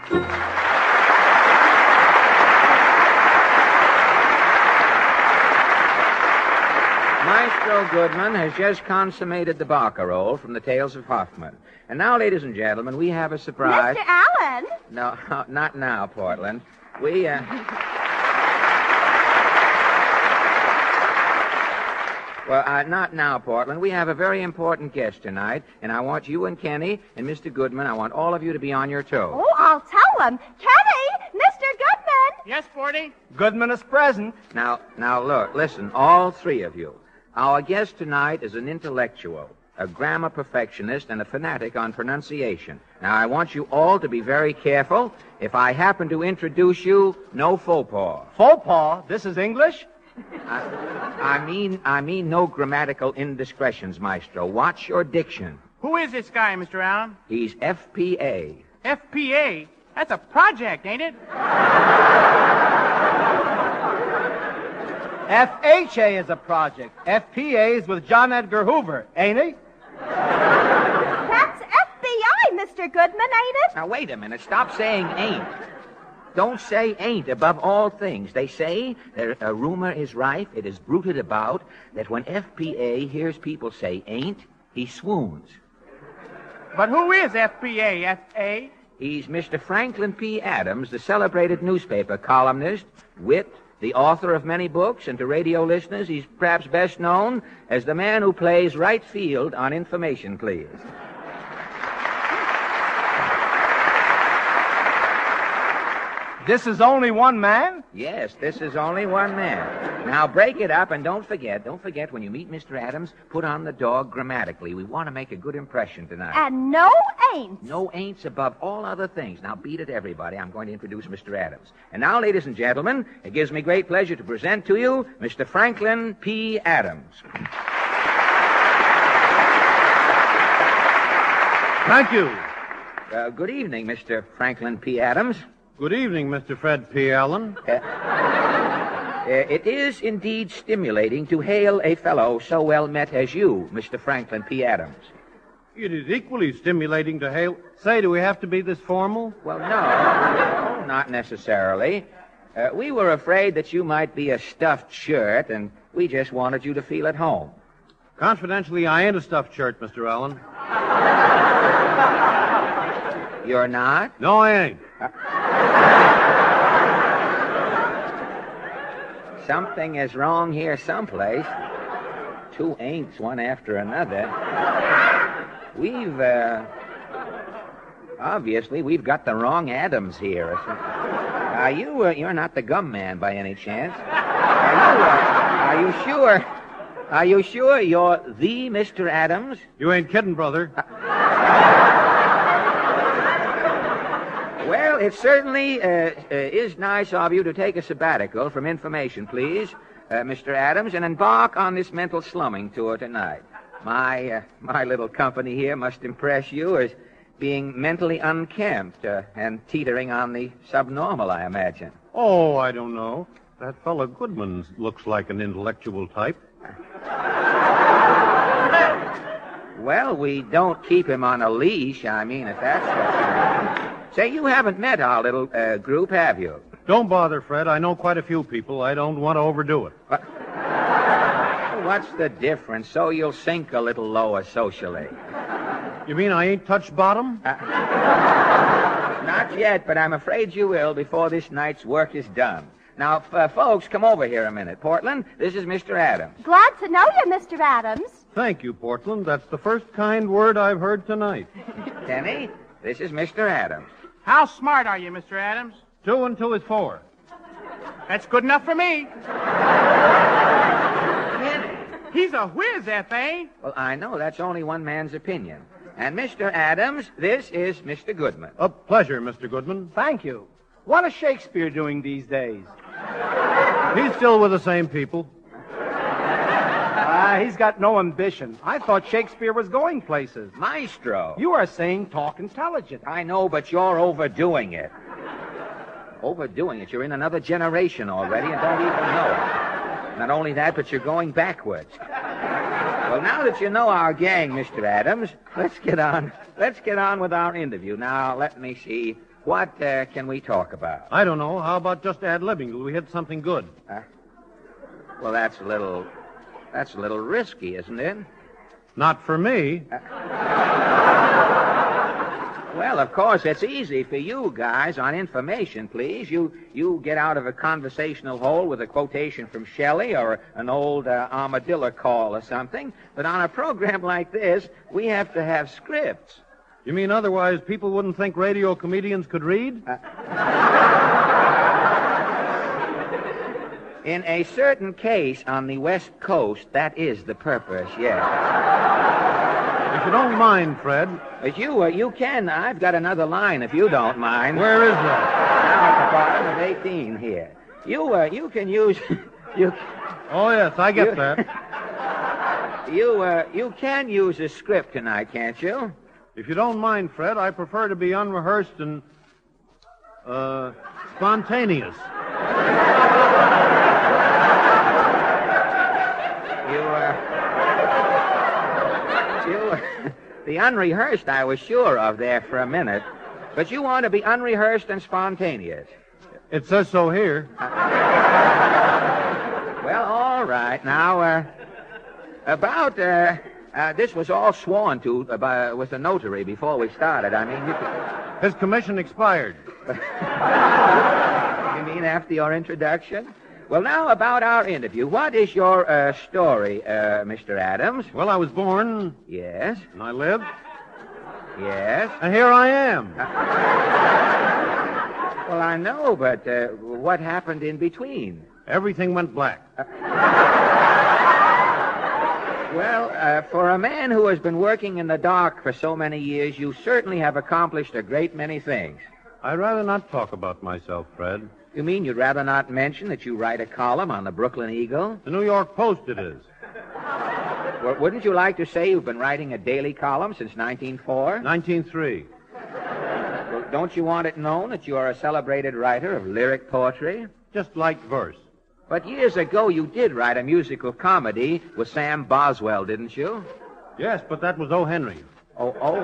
Maestro Goodman has just consummated the barcarolle from the Tales of Hoffman. And now, ladies and gentlemen, we have a surprise. Mister Allen? No, not now, Portland. We, uh... Well, uh, not now, Portland. We have a very important guest tonight, and I want you and Kenny and Mister Goodman, I want all of you to be on your toes. Oh, I'll tell him. Kenny! Mister Goodman! Yes, Sporty? Goodman is present. Now, now, look, listen, all three of you. Our guest tonight is an intellectual, a grammar perfectionist, and a fanatic on pronunciation. Now, I want you all to be very careful. If I happen to introduce you, no faux pas. Faux pas? This is English? I, I mean, I mean no grammatical indiscretions, Maestro. Watch your diction. Who is this guy, Mister Allen? He's F P A. F P A? That's a project, ain't it? F H A is a project. F P A is with John Edgar Hoover, ain't he? That's F B I, Mister Goodman, ain't it? Now, wait a minute. Stop saying ain't. Don't say ain't above all things. They say that a rumor is rife, it is bruited about, that when F P A hears people say ain't, he swoons. But who is F P A, F A? He's Mister Franklin P. Adams, the celebrated newspaper columnist, wit, the author of many books, and to radio listeners, he's perhaps best known as the man who plays right field on Information Please. This is only one man? Yes, this is only one man. Now, break it up, and don't forget, don't forget, when you meet Mister Adams, put on the dog grammatically. We want to make a good impression tonight. And no ain'ts. No ain'ts above all other things. Now, beat it, everybody. I'm going to introduce Mister Adams. And now, ladies and gentlemen, it gives me great pleasure to present to you Mister Franklin P. Adams. Thank you. Uh, good evening, Mister Franklin P. Adams. Good evening, Mister Fred P. Allen. Uh, uh, it is indeed stimulating to hail a fellow so well met as you, Mister Franklin P. Adams. It is equally stimulating to hail. Say, do we have to be this formal? Well, no, not necessarily. Uh, we were afraid that you might be a stuffed shirt, and we just wanted you to feel at home. Confidentially, I ain't a stuffed shirt, Mister Allen. You're not? No, I ain't. Uh, Something is wrong here someplace. Two ain'ts, one after another. We've, uh... Obviously, we've got the wrong Adams here. Are you, uh, you're not the gum man by any chance? Are you, uh, are you sure? Are you sure you're the Mister Adams? You ain't kidding, brother. Uh, Well, it certainly uh, uh, is nice of you to take a sabbatical from Information Please, uh, Mister Adams, and embark on this mental slumming tour tonight. My uh, my little company here must impress you as being mentally unkempt uh, and teetering on the subnormal, I imagine. Oh, I don't know. That fellow Goodman looks like an intellectual type. Well, we don't keep him on a leash, I mean, if that's what you mean. Say, you haven't met our little uh, group, have you? Don't bother, Fred. I know quite a few people. I don't want to overdo it. What? What's the difference? So you'll sink a little lower socially. You mean I ain't touched bottom? Uh, not yet, but I'm afraid you will before this night's work is done. Now, uh, folks, come over here a minute. Portland, this is Mister Adams. Glad to know you, Mister Adams. Thank you, Portland. That's the first kind word I've heard tonight. Kenny, this is Mister Adams. How smart are you, Mister Adams? Two and two is four. That's good enough for me. He's a whiz, F A. Well, I know that's only one man's opinion. And Mister Adams, this is Mister Goodman. A pleasure, Mister Goodman. Thank you. What is Shakespeare doing these days? He's still with the same people. Ah, uh, he's got no ambition. I thought Shakespeare was going places. Maestro. You are saying talk intelligent. I know, but you're overdoing it. Overdoing it. You're in another generation already and don't even know it. Not only that, but you're going backwards. Well, now that you know our gang, Mister Adams, let's get on. Let's get on with our interview. Now, let me see. What uh, can we talk about? I don't know. How about just ad-libbing till we hit something good? Uh, well, that's a little... That's a little risky, isn't it? Not for me. Uh, well, of course, it's easy for you guys on information, please. You you get out of a conversational hole with a quotation from Shelley or an old uh, armadillo call or something. But on a program like this, we have to have scripts. You mean otherwise people wouldn't think radio comedians could read? Uh, in a certain case on the West Coast, that is the purpose, yes. If you don't mind, Fred. But you, uh, you can. I've got another line if you don't mind. Where is that? Down at the bottom of eighteen here. You, uh, you can use... you. Oh, yes, I get you, that. You, uh, you can use a script tonight, can't you? If you don't mind, Fred, I prefer to be unrehearsed and, uh, spontaneous. You, uh... You... The unrehearsed I was sure of there for a minute. But you want to be unrehearsed and spontaneous. It says so here. Uh, well, all right. Now, uh... About, uh... Uh, this was all sworn to uh, by, with the notary before we started. I mean, you could... His commission expired. You mean after your introduction? Well, now about our interview. What is your uh, story, uh, Mister Adams? Well, I was born. Yes. And I lived. Yes. And here I am. Uh, well, I know, but uh, what happened in between? Everything went black. Uh, Well, uh, for a man who has been working in the dark for so many years, you certainly have accomplished a great many things. I'd rather not talk about myself, Fred. You mean you'd rather not mention that you write a column on the Brooklyn Eagle? The New York Post it is. Well, wouldn't you like to say you've been writing a daily column since nineteen oh four? nineteen oh three. Well, don't you want it known that you are a celebrated writer of lyric poetry? Just light verse. But years ago, you did write a musical comedy with Sam Boswell, didn't you? Yes, but that was O. Henry. Oh, oh.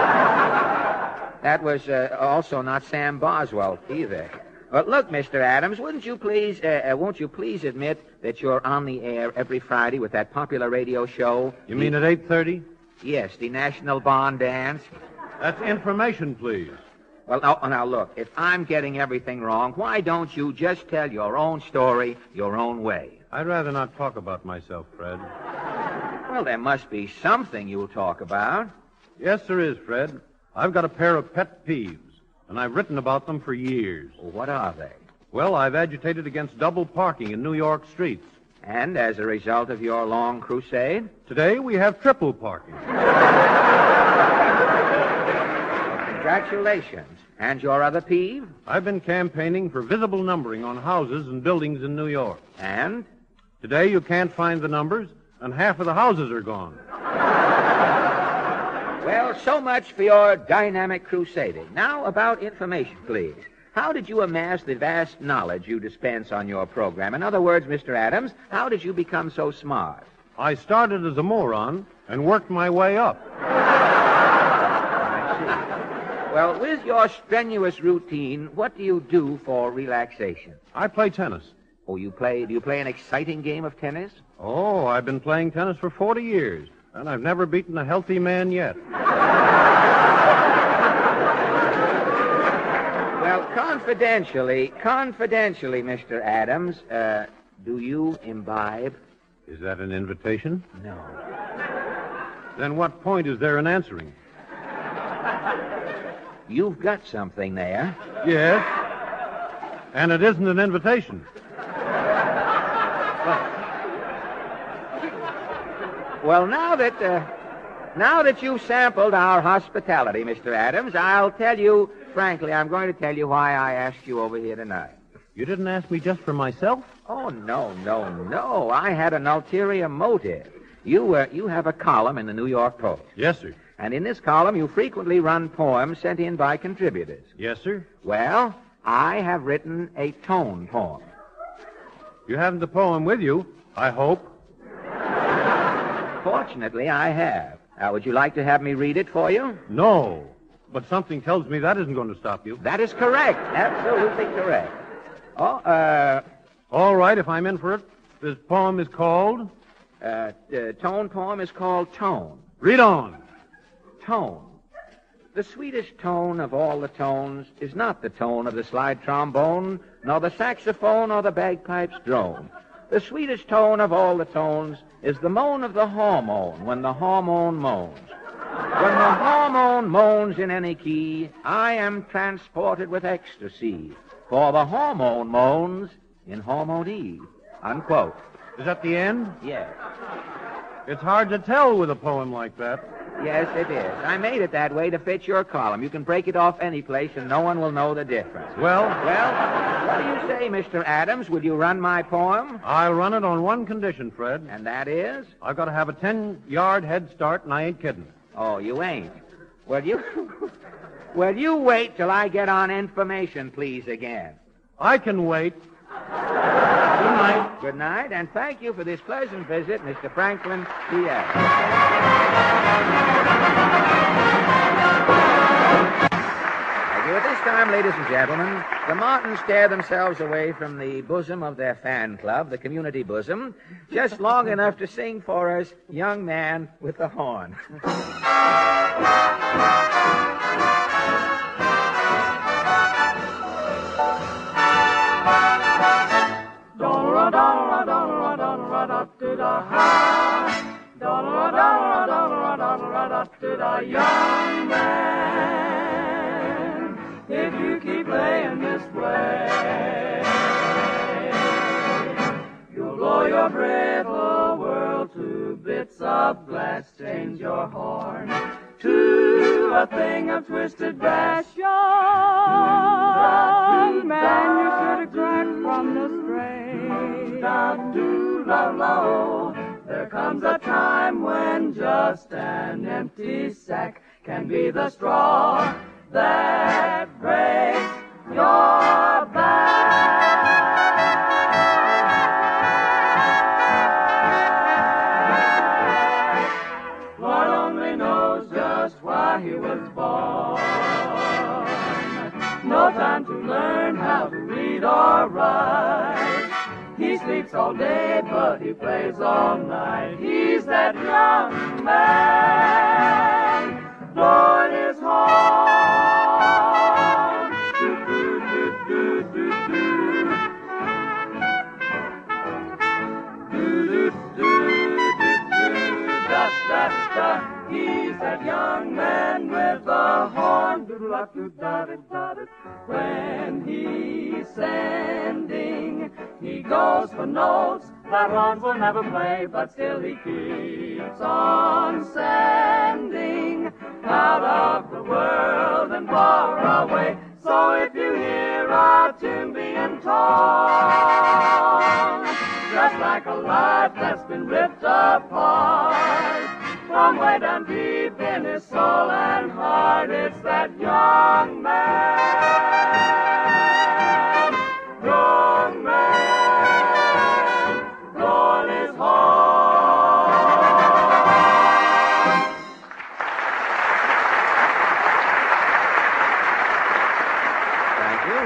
That was uh, also not Sam Boswell either. But look, Mister Adams, wouldn't you please, uh, uh, won't you please admit that you're on the air every Friday with that popular radio show? You mean at eight thirty? Yes, the National Bond Dance. That's information, please. Well, now, now, look, if I'm getting everything wrong, why don't you just tell your own story your own way? I'd rather not talk about myself, Fred. Well, there must be something you'll talk about. Yes, there is, Fred. I've got a pair of pet peeves, and I've written about them for years. Well, what are they? Well, I've agitated against double parking in New York streets. And as a result of your long crusade? Today, we have triple parking. Congratulations. And your other peeve? I've been campaigning for visible numbering on houses and buildings in New York. And? Today you can't find the numbers, and half of the houses are gone. Well, so much for your dynamic crusading. Now about information, please. How did you amass the vast knowledge you dispense on your program? In other words, Mister Adams, how did you become so smart? I started as a moron and worked my way up. Well, with your strenuous routine, what do you do for relaxation? I play tennis. Oh, you play, do you play an exciting game of tennis? Oh, I've been playing tennis for forty years, and I've never beaten a healthy man yet. Well, confidentially, confidentially, Mister Adams, uh, do you imbibe? Is that an invitation? No. Then what point is there in answering? You've got something there. Yes. And it isn't an invitation. Well, now that uh, now that you've sampled our hospitality, Mister Adams, I'll tell you, frankly, I'm going to tell you why I asked you over here tonight. You didn't ask me just for myself? Oh, no, no, no. I had an ulterior motive. You, uh, you have a column in the New York Post. Yes, sir. And in this column, you frequently run poems sent in by contributors. Yes, sir. Well, I have written a tone poem. You haven't the poem with you, I hope. Fortunately, I have. Now, would you like to have me read it for you? No. But something tells me that isn't going to stop you. That is correct. Absolutely correct. Oh, uh... All right, if I'm in for it. This poem is called? Uh, the tone poem is called Tone. Read on. Tone. The sweetest tone of all the tones is not the tone of the slide trombone, nor the saxophone or the bagpipes drone. The sweetest tone of all the tones is the moan of the hormone when the hormone moans. When the hormone moans in any key, I am transported with ecstasy, for the hormone moans in hormone E. Unquote. Is that the end? Yes. It's hard to tell with a poem like that. Yes, it is. I made it that way to fit your column. You can break it off any place and no one will know the difference. Well? Well, what do you say, Mister Adams? Would you run my poem? I'll run it on one condition, Fred. And that is? I've got to have a ten-yard head start, and I ain't kidding. Oh, you ain't? Well, you... well, you wait till I get on information, please, again. I can wait. Good night. Good night, and thank you for this pleasant visit, Mister Franklin P. Adams. Thank you. At this time, ladies and gentlemen, the Martins tear themselves away from the bosom of their fan club, the community bosom, just long enough to sing for us Young Man with the Horn. Young man, if you keep playing this way, you'll blow your brittle world to bits of glass, change your horn to a thing of twisted brass. Young man, you should have cracked from the strain. Do-la-la. There comes a time when just an empty sack can be the straw that breaks your back. Lord only knows just why he was born. No time to learn how to read or write. He sleeps all day, but he plays all night. He's that young man, blowing his horn. Do, do, do, do, do, do. Do, do, do, do, do. Da, da, da. He's that young man with the horn. Do, do, do, da, da, da, da. When he's sending, he goes for notes that horns will never play, but still he keeps on sending out of the world and far away. So if you hear a tune being torn, just like a life that's been ripped apart, from way down deep in his soul and heart, it's that young man, young man, blowing his horn. Thank you.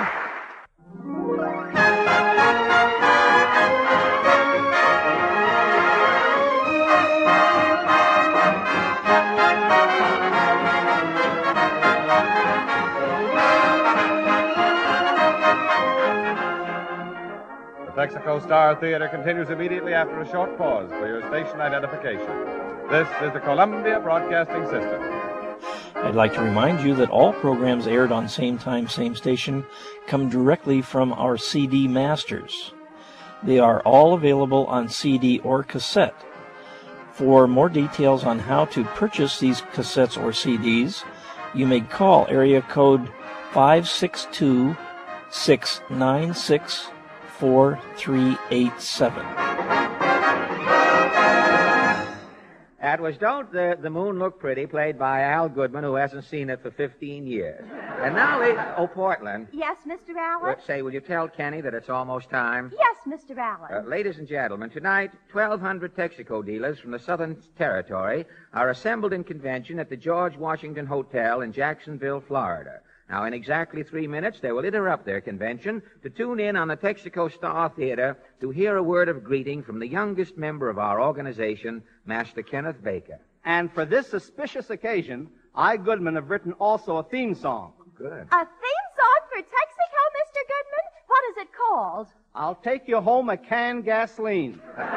Texaco Star Theater continues immediately after a short pause for your station identification. This is the Columbia Broadcasting System. I'd like to remind you that all programs aired on Same Time, Same Station come directly from our C D masters. They are all available on C D or cassette. For more details on how to purchase these cassettes or C Ds, you may call area code five six two, six nine six, four three eight seven. That was Don't the, the Moon Look Pretty, played by Al Goodman, who hasn't seen it for fifteen years. And now, la- oh, Portland. Yes, Mister Allen? Uh, say, will you tell Kenny that it's almost time? Yes, Mister Allen. Uh, ladies and gentlemen, tonight, twelve hundred Texaco dealers from the Southern Territory are assembled in convention at the George Washington Hotel in Jacksonville, Florida. Now, in exactly three minutes, they will interrupt their convention to tune in on the Texaco Star Theater to hear a word of greeting from the youngest member of our organization, Master Kenneth Baker. And for this auspicious occasion, I, Goodman, have written also a theme song. Good. A theme song for Texaco, Mister Goodman? What is it called? I'll take you home a canned gasoline.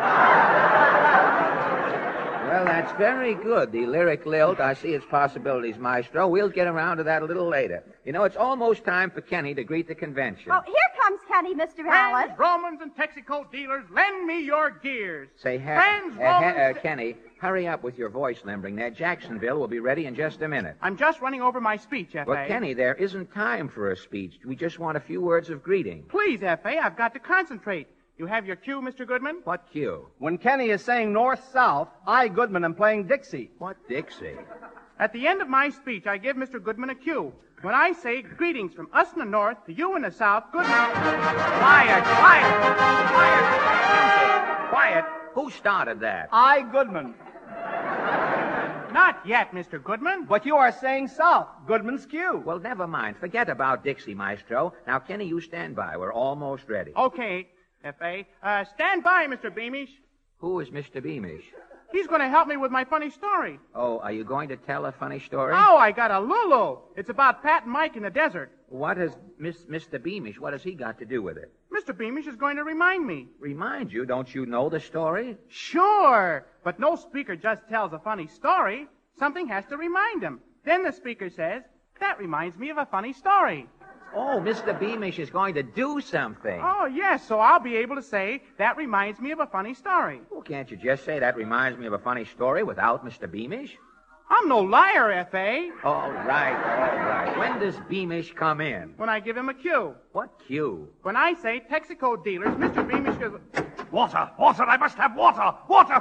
Well, that's very good. The lyric lilt, I see its possibilities, Maestro. We'll get around to that a little later. You know, it's almost time for Kenny to greet the convention. Oh, here comes Kenny, Mister Allen. Friends, Romans, and Texaco dealers, lend me your gears. Say, ha- Friends, uh, ha- Romans... uh, Kenny, hurry up with your voice limbering there. Jacksonville will be ready in just a minute. I'm just running over my speech, F A. Well, Kenny, there isn't time for a speech. We just want a few words of greeting. Please, F A, I've got to concentrate. You have your cue, Mister Goodman? What cue? When Kenny is saying north-south, I, Goodman, am playing Dixie. What Dixie? At the end of my speech, I give Mister Goodman a cue. When I say greetings from us in the north to you in the south, Goodman... Quiet, quiet, quiet. Quiet. Who started that? I, Goodman. Not yet, Mister Goodman. But you are saying south. Goodman's cue. Well, never mind. Forget about Dixie, Maestro. Now, Kenny, you stand by. We're almost ready. Okay, F A. Uh, stand by, Mister Beamish. Who is Mister Beamish? He's going to help me with my funny story. Oh, are you going to tell a funny story? Oh, I got a Lulu. It's about Pat and Mike in the desert. What has Miss, Mister Beamish, what has he got to do with it? Mister Beamish is going to remind me. Remind you? Don't you know the story? Sure, but no speaker just tells a funny story. Something has to remind him. Then the speaker says, that reminds me of a funny story. Oh, Mister Beamish is going to do something. Oh, yes, so I'll be able to say, that reminds me of a funny story. Well, can't you just say that reminds me of a funny story without Mister Beamish? I'm no liar, F A. All right, all right. When does Beamish come in? When I give him a cue. What cue? When I say Texaco dealers, Mister Beamish goes... Water, water, I must have water, water.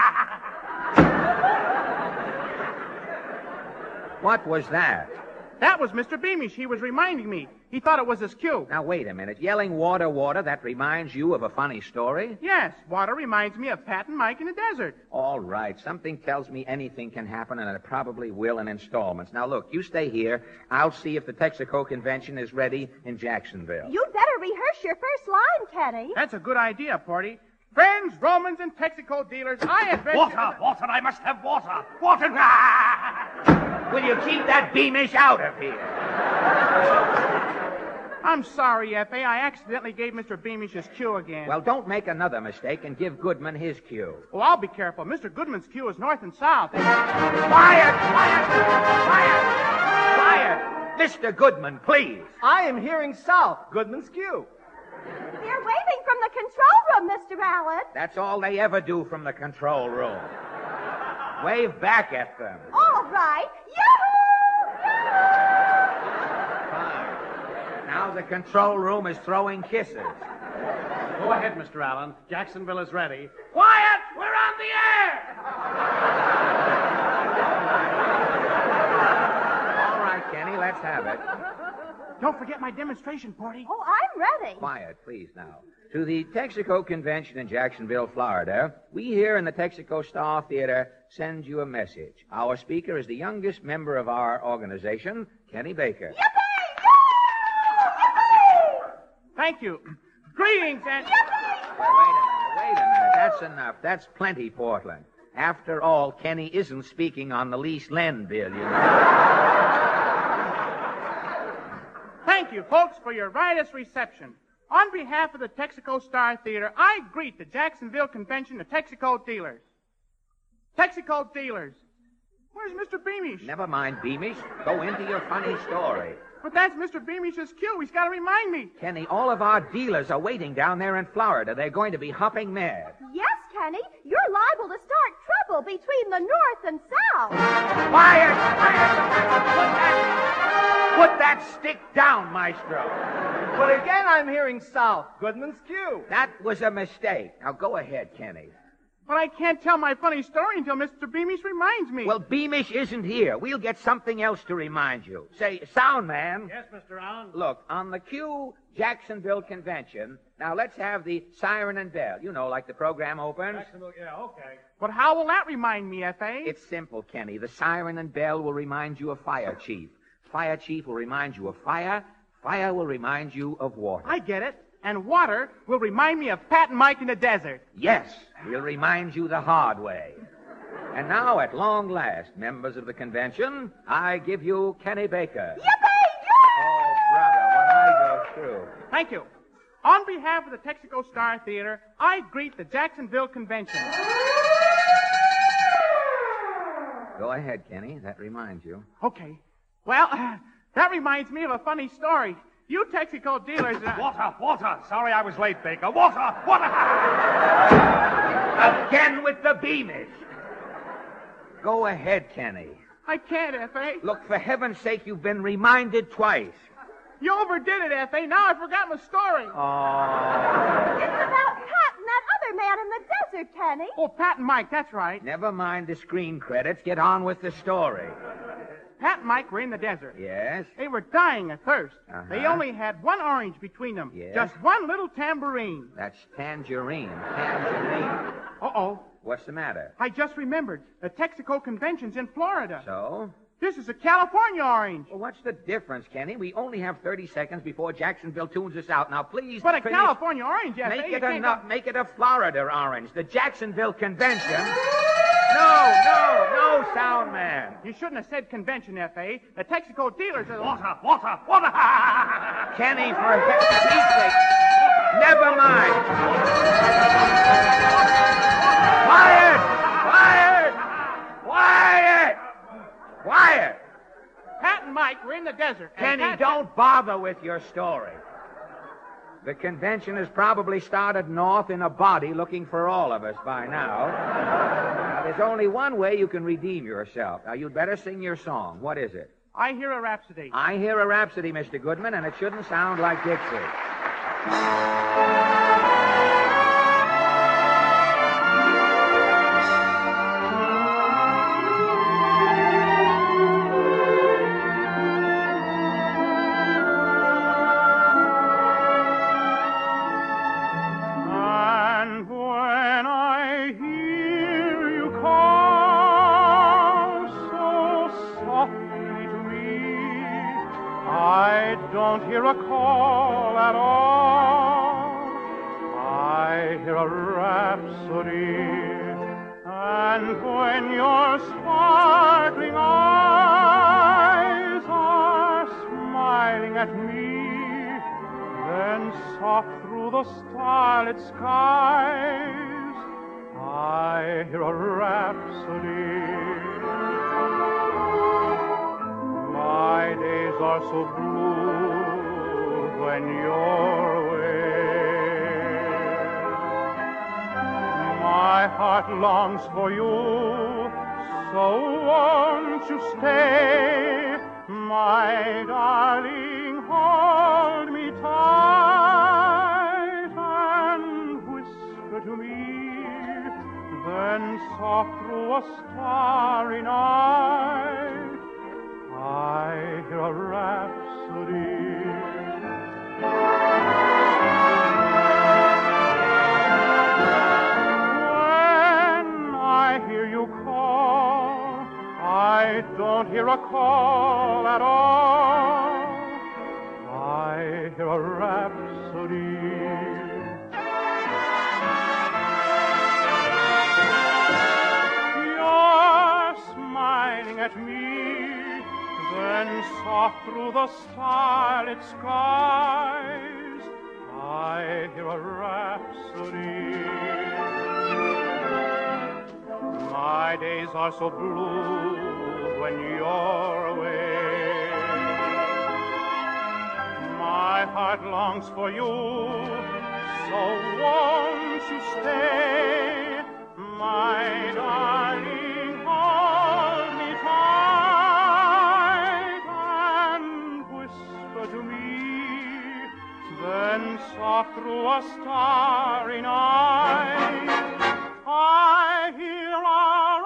What was that? That was Mister Beamish. He was reminding me. He thought it was his cue. Now, wait a minute. Yelling water, water, that reminds you of a funny story? Yes, water reminds me of Pat and Mike in the desert. All right. Something tells me anything can happen, and it probably will in installments. Now, look, you stay here. I'll see if the Texaco convention is ready in Jacksonville. You'd better rehearse your first line, Kenny. That's a good idea, Porty. Friends, Romans, and Texaco dealers, I adventure... Water, water, I must have water, water. Will you keep that Beamish out of here? I'm sorry, F A. I accidentally gave Mister Beamish his cue again. Well, don't make another mistake and give Goodman his cue. Oh, I'll be careful. Mister Goodman's cue is north and south. Quiet! Quiet! Quiet! Quiet! Mister Goodman, please. I am hearing south. Goodman's cue. They're waving from the control room, Mister Allen. That's all they ever do from the control room. Wave back at them. All right. Yoo-hoo! Fine. Now the control room is throwing kisses. Go ahead, Mister Allen. Jacksonville is ready. Quiet! We're on the air! All right, Kenny, let's have it. Don't forget my demonstration, Porty. Oh, I'm ready. Quiet, please, now. To the Texaco Convention in Jacksonville, Florida, we here in the Texaco Star Theater send you a message. Our speaker is the youngest member of our organization, Kenny Baker. Yippee! Thank you. Greetings and... Well, wait a minute, wait a minute. That's enough. That's plenty, Portland. After all, Kenny isn't speaking on the lease lend bill, you know. Thank you, folks, for your riotous reception. On behalf of the Texaco Star Theater, I greet the Jacksonville Convention of Texaco dealers. Texaco dealers. Where's Mister Beamish? Never mind, Beamish. Go into your funny story. But that's Mister Beamish's cue. He's got to remind me. Kenny, all of our dealers are waiting down there in Florida. They're going to be hopping mad. Yes, Kenny. You're liable to start trouble between the north and south. Quiet! Quiet! Put that, put that stick down, Maestro. But again, I'm hearing south. Goodman's cue. That was a mistake. Now go ahead, Kenny. But I can't tell my funny story until Mister Beamish reminds me. Well, Beamish isn't here. We'll get something else to remind you. Say, sound man. Yes, Mister Round? Look, on the Q Jacksonville Convention, now let's have the siren and bell. You know, like the program opens. Jacksonville, yeah, okay. But how will that remind me, F A? It's simple, Kenny. The siren and bell will remind you of Fire Chief. Fire Chief will remind you of fire. Fire will remind you of water. I get it. And water will remind me of Pat and Mike in the desert. Yes, we'll remind you the hard way. And now, at long last, members of the convention, I give you Kenny Baker. Yippee! Oh, brother, what I go through. Thank you. On behalf of the Texaco Star Theater, I greet the Jacksonville Convention. Go ahead, Kenny. That reminds you. Okay. Well, uh, that reminds me of a funny story. You Texaco dealers... Uh... Water, water. Sorry I was late, Baker. Water, water. Again with the Beamish. Go ahead, Kenny. I can't, F A. Look, for heaven's sake, you've been reminded twice. You overdid it, F A. Now I forgot my story. Oh. It's about Pat and that other man in the desert, Kenny. Oh, Pat and Mike, that's right. Never mind the screen credits. Get on with the story. Pat and Mike were in the desert. Yes? They were dying of thirst. Uh-huh. They only had one orange between them. Yes? Just one little tambourine. That's tangerine. Tangerine. Uh-oh. What's the matter? I just remembered. The Texaco Convention's in Florida. So? This is a California orange. Well, what's the difference, Kenny? We only have thirty seconds before Jacksonville tunes us out. Now, please... But a finish... California orange, F A. Make You it a can't no... go- Make it a Florida orange. The Jacksonville Convention... No, no, no, sound man. You shouldn't have said convention, F A. The Texaco dealers are... Water, water, water. Kenny, for heaven's sake, never mind. Quiet! Quiet! Quiet! Quiet! Pat and Mike were in the desert. and Kenny, Pat- don't bother with your story. The convention has probably started north in a body looking for all of us by now. Now, there's only one way you can redeem yourself. Now, you'd better sing your song. What is it? I hear a rhapsody. I hear a rhapsody, Mister Goodman, and it shouldn't sound like Dixie. Don't hear a call at all. I hear a rhapsody. And when your sparkling eyes are smiling at me, then soft through the starlit skies, I hear a rhapsody. My days are so blue when you're away. My heart longs for you, so won't you stay? My darling, hold me tight and whisper to me, then soft through a starry night, I hear a rhapsody. When I hear you call, I don't hear a call at all. I hear a rhapsody. You're smiling at me, then soft through the starlit skies, I hear a rhapsody. My days are so blue when you're away. My heart longs for you, so won't you stay? My darling, hold me tight and whisper to me, then soft through a starry night, I I hear our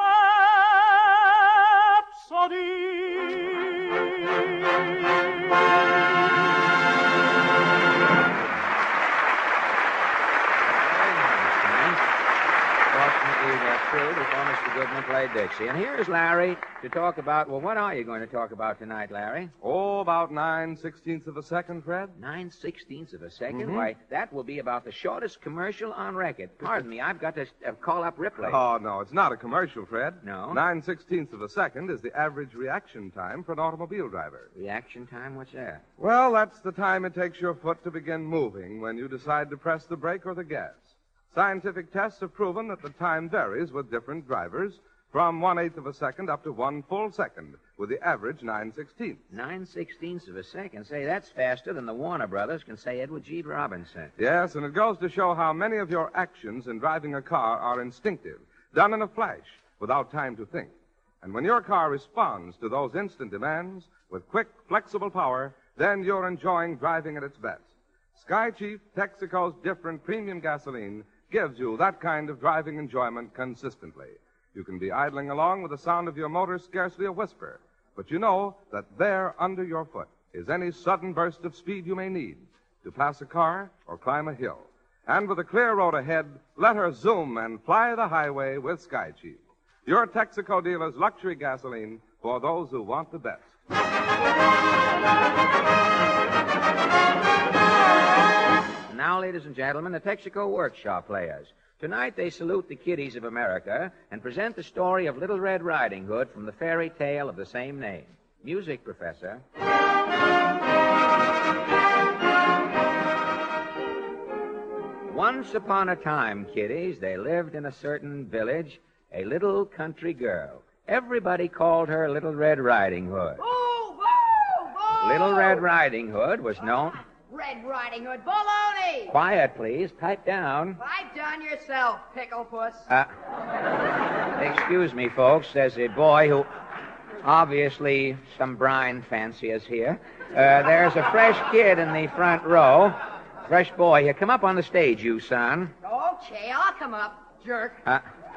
Fortunately, that's true before Mister Goodman played Dixie. And here's Larry to talk about, well, what are you going to talk about tonight, Larry? Oh, about nine sixteenths of a second, Fred. Nine sixteenths of a second? Mhm. Why, that will be about the shortest commercial on record. Pardon me, I've got to uh, call up Ripley. Oh, no, it's not a commercial, Fred. No? Nine sixteenths of a second is the average reaction time for an automobile driver. Reaction time? What's that? Well, that's the time it takes your foot to begin moving when you decide to press the brake or the gas. Scientific tests have proven that the time varies with different drivers from one-eighth of a second up to one full second, with the average nine sixteenths. Nine sixteenths of a second? Say, that's faster than the Warner Brothers can say Edward G. Robinson. Yes, and it goes to show how many of your actions in driving a car are instinctive, done in a flash, without time to think. And when your car responds to those instant demands with quick, flexible power, then you're enjoying driving at its best. Sky Chief Texaco's different premium gasoline gives you that kind of driving enjoyment consistently. You can be idling along with the sound of your motor scarcely a whisper, but you know that there under your foot is any sudden burst of speed you may need to pass a car or climb a hill. And with a clear road ahead, let her zoom and fly the highway with Sky Chief. Your Texaco dealer's luxury gasoline for those who want the best. Now, ladies and gentlemen, the Texaco Workshop Players. Tonight they salute the kiddies of America and present the story of Little Red Riding Hood from the fairy tale of the same name. Music, Professor. Once upon a time, kiddies, there lived in a certain village a little country girl. Everybody called her Little Red Riding Hood. Boo! Boo! Boo! Little Red Riding Hood was known... Red Riding Hood, baloney! Quiet, please. Pipe down. Pipe down yourself, pickle puss. Uh, excuse me, folks. There's a boy who, obviously, some brine fanciers here. Uh, there's a fresh kid in the front row. Fresh boy here. Come up on the stage, you son. Okay, I'll come up, jerk. Uh,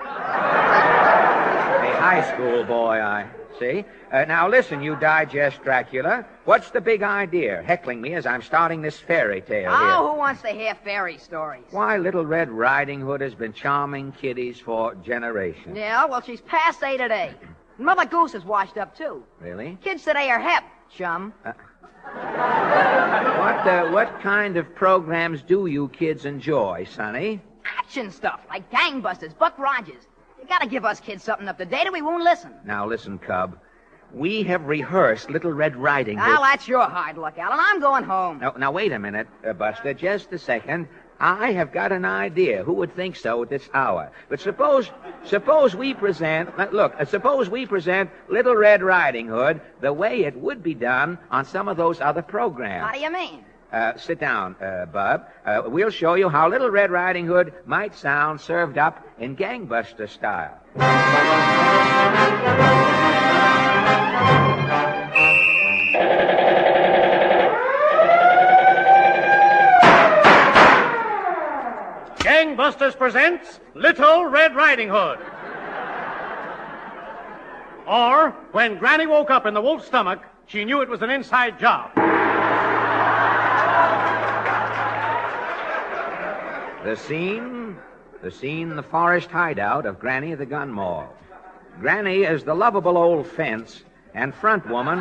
a high school boy, I see. Uh, now, listen, you digest Dracula. What's the big idea, heckling me as I'm starting this fairy tale Oh, here? who wants to hear fairy stories? Why, Little Red Riding Hood has been charming kiddies for generations. Yeah, well, she's passe today. Mother Goose is washed up, too. Really? Kids today are hep, chum. Uh, what, uh, what kind of programs do you kids enjoy, Sonny? Action stuff, like Gangbusters, Buck Rogers. You gotta give us kids something up to date or we won't listen. Now, listen, Cub. We have rehearsed Little Red Riding Hood. Well, that's your hard luck, Alan. I'm going home. Now, now wait a minute, uh, Buster. Just a second. I have got an idea. Who would think so at this hour? But suppose, suppose we present, uh, look, uh, suppose we present Little Red Riding Hood the way it would be done on some of those other programs. How do you mean? Uh, sit down, uh, Bub. Uh, we'll show you how Little Red Riding Hood might sound served up in gangbuster style. Gangbusters presents Little Red Riding Hood. Or, when Granny woke up in the wolf's stomach, she knew it was an inside job. The scene, the scene, the forest hideout of Granny the Gun Moll. Granny is the lovable old fence and front woman,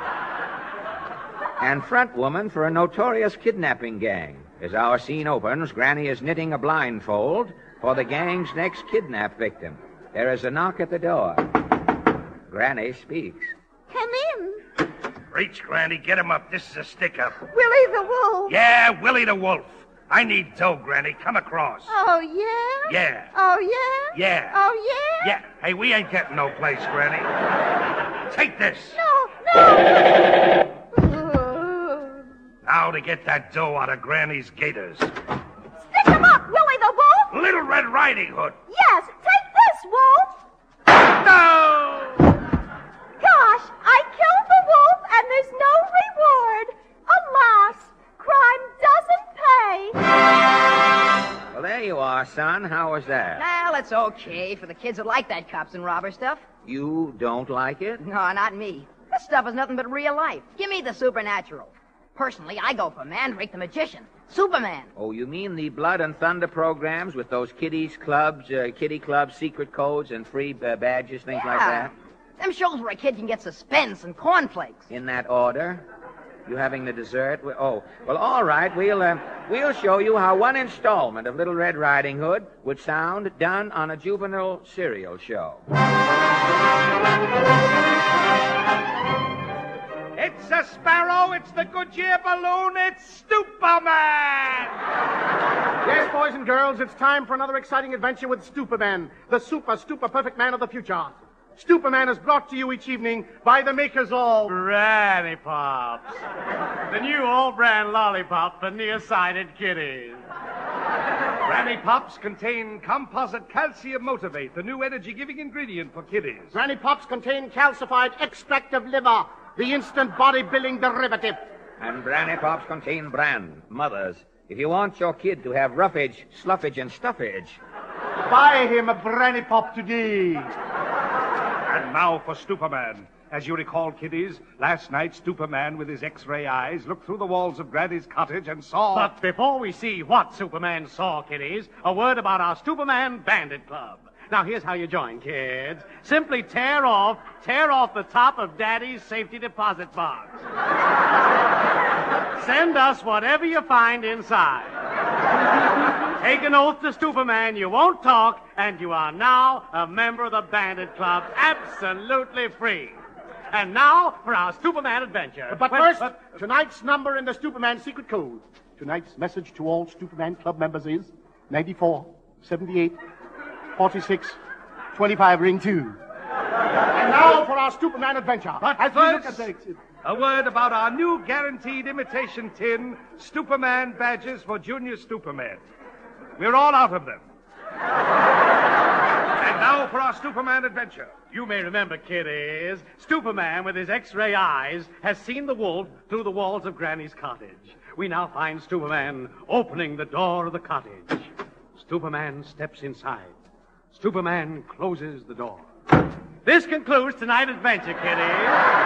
and front woman for a notorious kidnapping gang. As our scene opens, Granny is knitting a blindfold for the gang's next kidnap victim. There is a knock at the door. Granny speaks. Come in. Reach, Granny. Get him up. This is a stick-up. Willie the Wolf. Yeah, Willie the Wolf. I need dough, Granny. Come across. Oh, yeah? Yeah. Oh, yeah? Yeah. Oh, yeah? Yeah. Hey, we ain't getting no place, Granny. Take this. No, no. Now to get that dough out of Granny's gaiters. Stick him up, Willie the Wolf. Little Red Riding Hood. Yes, take this, Wolf. No! Gosh, I killed the wolf and there's no reward. Alas, crime doesn't pay. Well, there you are, son. How was that? Now, Well, it's okay for the kids that like that cops and robber stuff. You don't like it? No, not me. This stuff is nothing but real life. Give me the supernatural. Personally, I go for Mandrake the Magician. Superman. Oh, you mean the Blood and Thunder programs with those kiddies clubs, uh, kiddie clubs, secret codes, and free uh, badges, things yeah. like that? Them shows where a kid can get suspense and cornflakes. In that order? You having the dessert? Oh, well, all right. We'll uh, we'll show you how one installment of Little Red Riding Hood would sound done on a juvenile serial show. It's a sparrow. It's the Goodyear balloon. It's Stupaman. Yes, boys and girls, it's time for another exciting adventure with Stupaman, the super, super perfect man of the future. Stupaman is brought to you each evening by the makers of Granny Pops, the new all-brand lollipop for nearsighted kiddies. Granny Pops contain composite calcium motivate, the new energy-giving ingredient for kiddies. Granny Pops contain calcified extract of liver, the instant bodybuilding derivative. And Granny Pops contain bran. Mothers, if you want your kid to have roughage, sluffage, and stuffage, buy him a Granny Pop today. And now for Stupaman. As you recall, kiddies, last night Stupaman with his X-ray eyes looked through the walls of Granny's cottage and saw... But before we see what Superman saw, kiddies, a word about our Stupaman Bandit Club. Now, here's how you join, kids. Simply tear off, tear off the top of Daddy's safety deposit box. Send us whatever you find inside. Take an oath to Stupaman you won't talk, and you are now a member of the Bandit Club, absolutely free. And now for our Stupaman adventure. But When- first, but- tonight's number in the Stupaman secret code. Tonight's message to all Stupaman Club members is ninety-four, seventy-eight, forty-six, twenty-five, ring two. And now for our Stupaman adventure. But As we look at first, the... a word about our new guaranteed imitation tin Stupaman badges for Junior Stupamen. We're all out of them. And now for our Stupaman adventure. You may remember, kiddies, Stupaman with his X-ray eyes has seen the wolf through the walls of Granny's cottage. We now find Stupaman opening the door of the cottage. Stupaman steps inside. Stupaman closes the door. This concludes tonight's adventure, kiddies.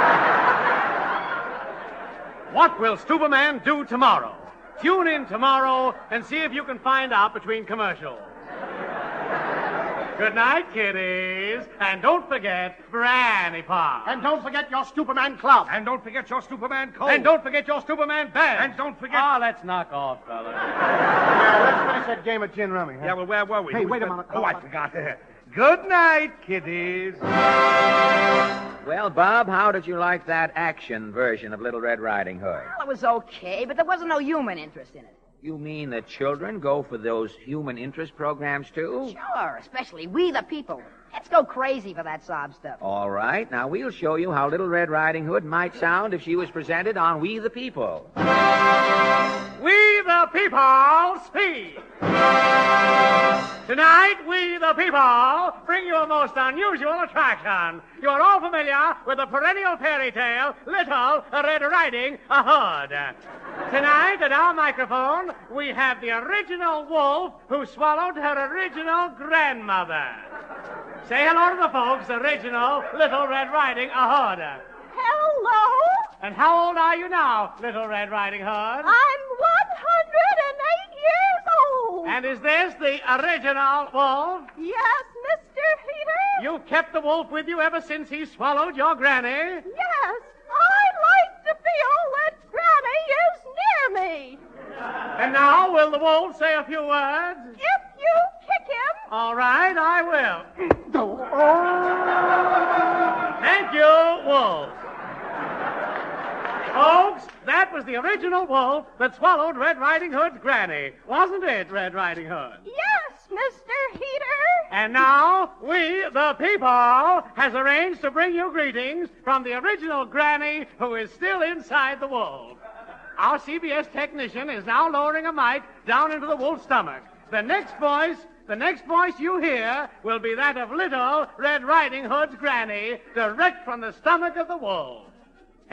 What will Stupaman do tomorrow? Tune in tomorrow and see if you can find out between commercials. Good night, kiddies. And don't forget Granny Pop. And don't forget your Stupaman Club. And don't forget your Stupaman coat. And don't forget your Stupaman bed. And don't forget... Oh, let's knock off, fellas. Now, let's finish that game of gin rummy. Huh? Yeah, well, where were we? Hey, Who wait a was minute. that? Oh, I forgot. Good night, kiddies. Well, Bob, how did you like that action version of Little Red Riding Hood? Well, it was okay, but there wasn't no human interest in it. You mean that children go for those human interest programs, too? Sure, especially we the people. Let's go crazy for that sob stuff. All right. Now, we'll show you how Little Red Riding Hood might sound if she was presented on We the People. We the people speak. Tonight, we the people bring you a most unusual attraction. You are all familiar with the perennial fairy tale, Little Red Riding Hood. Tonight, at our microphone, we have the original wolf who swallowed her original grandmother. Say hello to the folks, original Little Red Riding Hood. Hello? And how old are you now, Little Red Riding Hood? I'm one hundred eight years old. And is this the original wolf? Yes, Mister Heater? You've kept the wolf with you ever since he swallowed your granny? Yes, I like to feel that Granny is near me. And now, will the wolf say a few words? If you kick him. All right, I will. Thank you, wolf. Folks, that was the original wolf that swallowed Red Riding Hood's granny. Wasn't it, Red Riding Hood? Yes, Mister Heater. And now, we, the people, has arranged to bring you greetings from the original granny who is still inside the wolf. Our C B S technician is now lowering a mic down into the wolf's stomach. The next voice, the next voice you hear will be that of Little Red Riding Hood's granny, direct from the stomach of the wolf.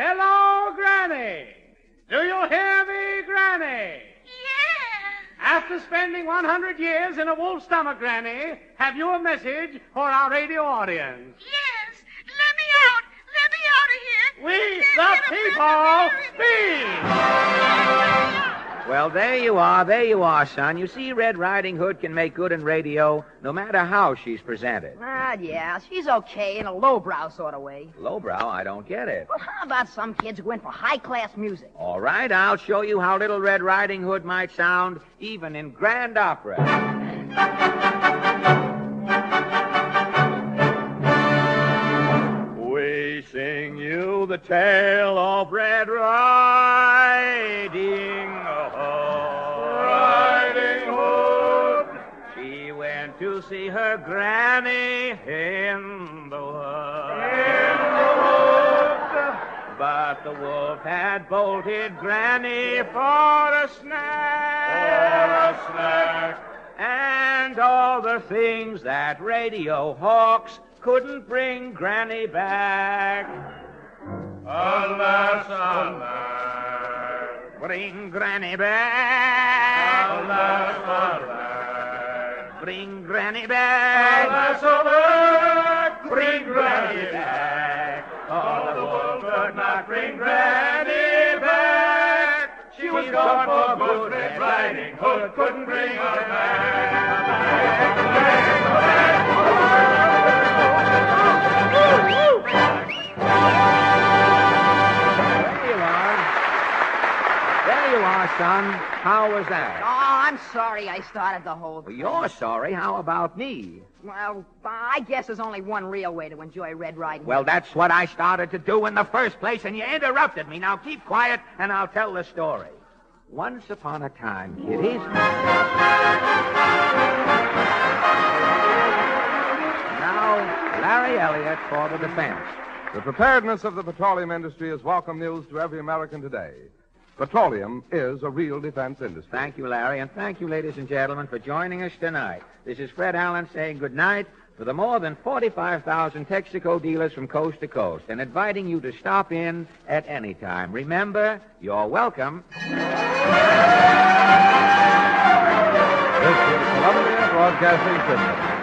Hello, Granny. Do you hear me, Granny? Yeah. After After spending one hundred years in a wolf's stomach, Granny, have you a message for our radio audience? Yes. Let me out. Let me out of here. We, the people, speak. Well, there you are. There you are, son. You see, Red Riding Hood can make good in radio no matter how she's presented. Ah, yeah, she's okay in a lowbrow sort of way. Lowbrow, I don't get it. Well, how about some kids who went for high-class music? All right, I'll show you how Little Red Riding Hood might sound even in grand opera. We sing you the tale of Red Riding Hood. Riding Hood. She went to see her granny in the wood. In the wood. But the wolf had bolted granny for a snack. For a snack. And all the things that radio hawks couldn't bring Granny back. Alas, alas. Bring Granny back. Alas, alas. Bring Granny back. Alas, alas. Bring Granny back. Oh, the wolf could not bring Granny back. She was gone for good. Red Riding Hood couldn't bring her back. Son, how was that? Oh, I'm sorry I started the whole thing. Well, you're sorry. How about me? Well, I guess there's only one real way to enjoy Red Riding Hood. Well, that's what I started to do in the first place, and you interrupted me. Now keep quiet, and I'll tell the story. Once upon a time, kiddies. Now, Larry Elliott for the defense. The preparedness of the petroleum industry is welcome news to every American today. Petroleum is a real defense industry. Thank you, Larry, and thank you, ladies and gentlemen, for joining us tonight. This is Fred Allen saying good night for the more than forty-five thousand Texaco dealers from coast to coast and inviting you to stop in at any time. Remember, you're welcome. This is Columbia Broadcasting System.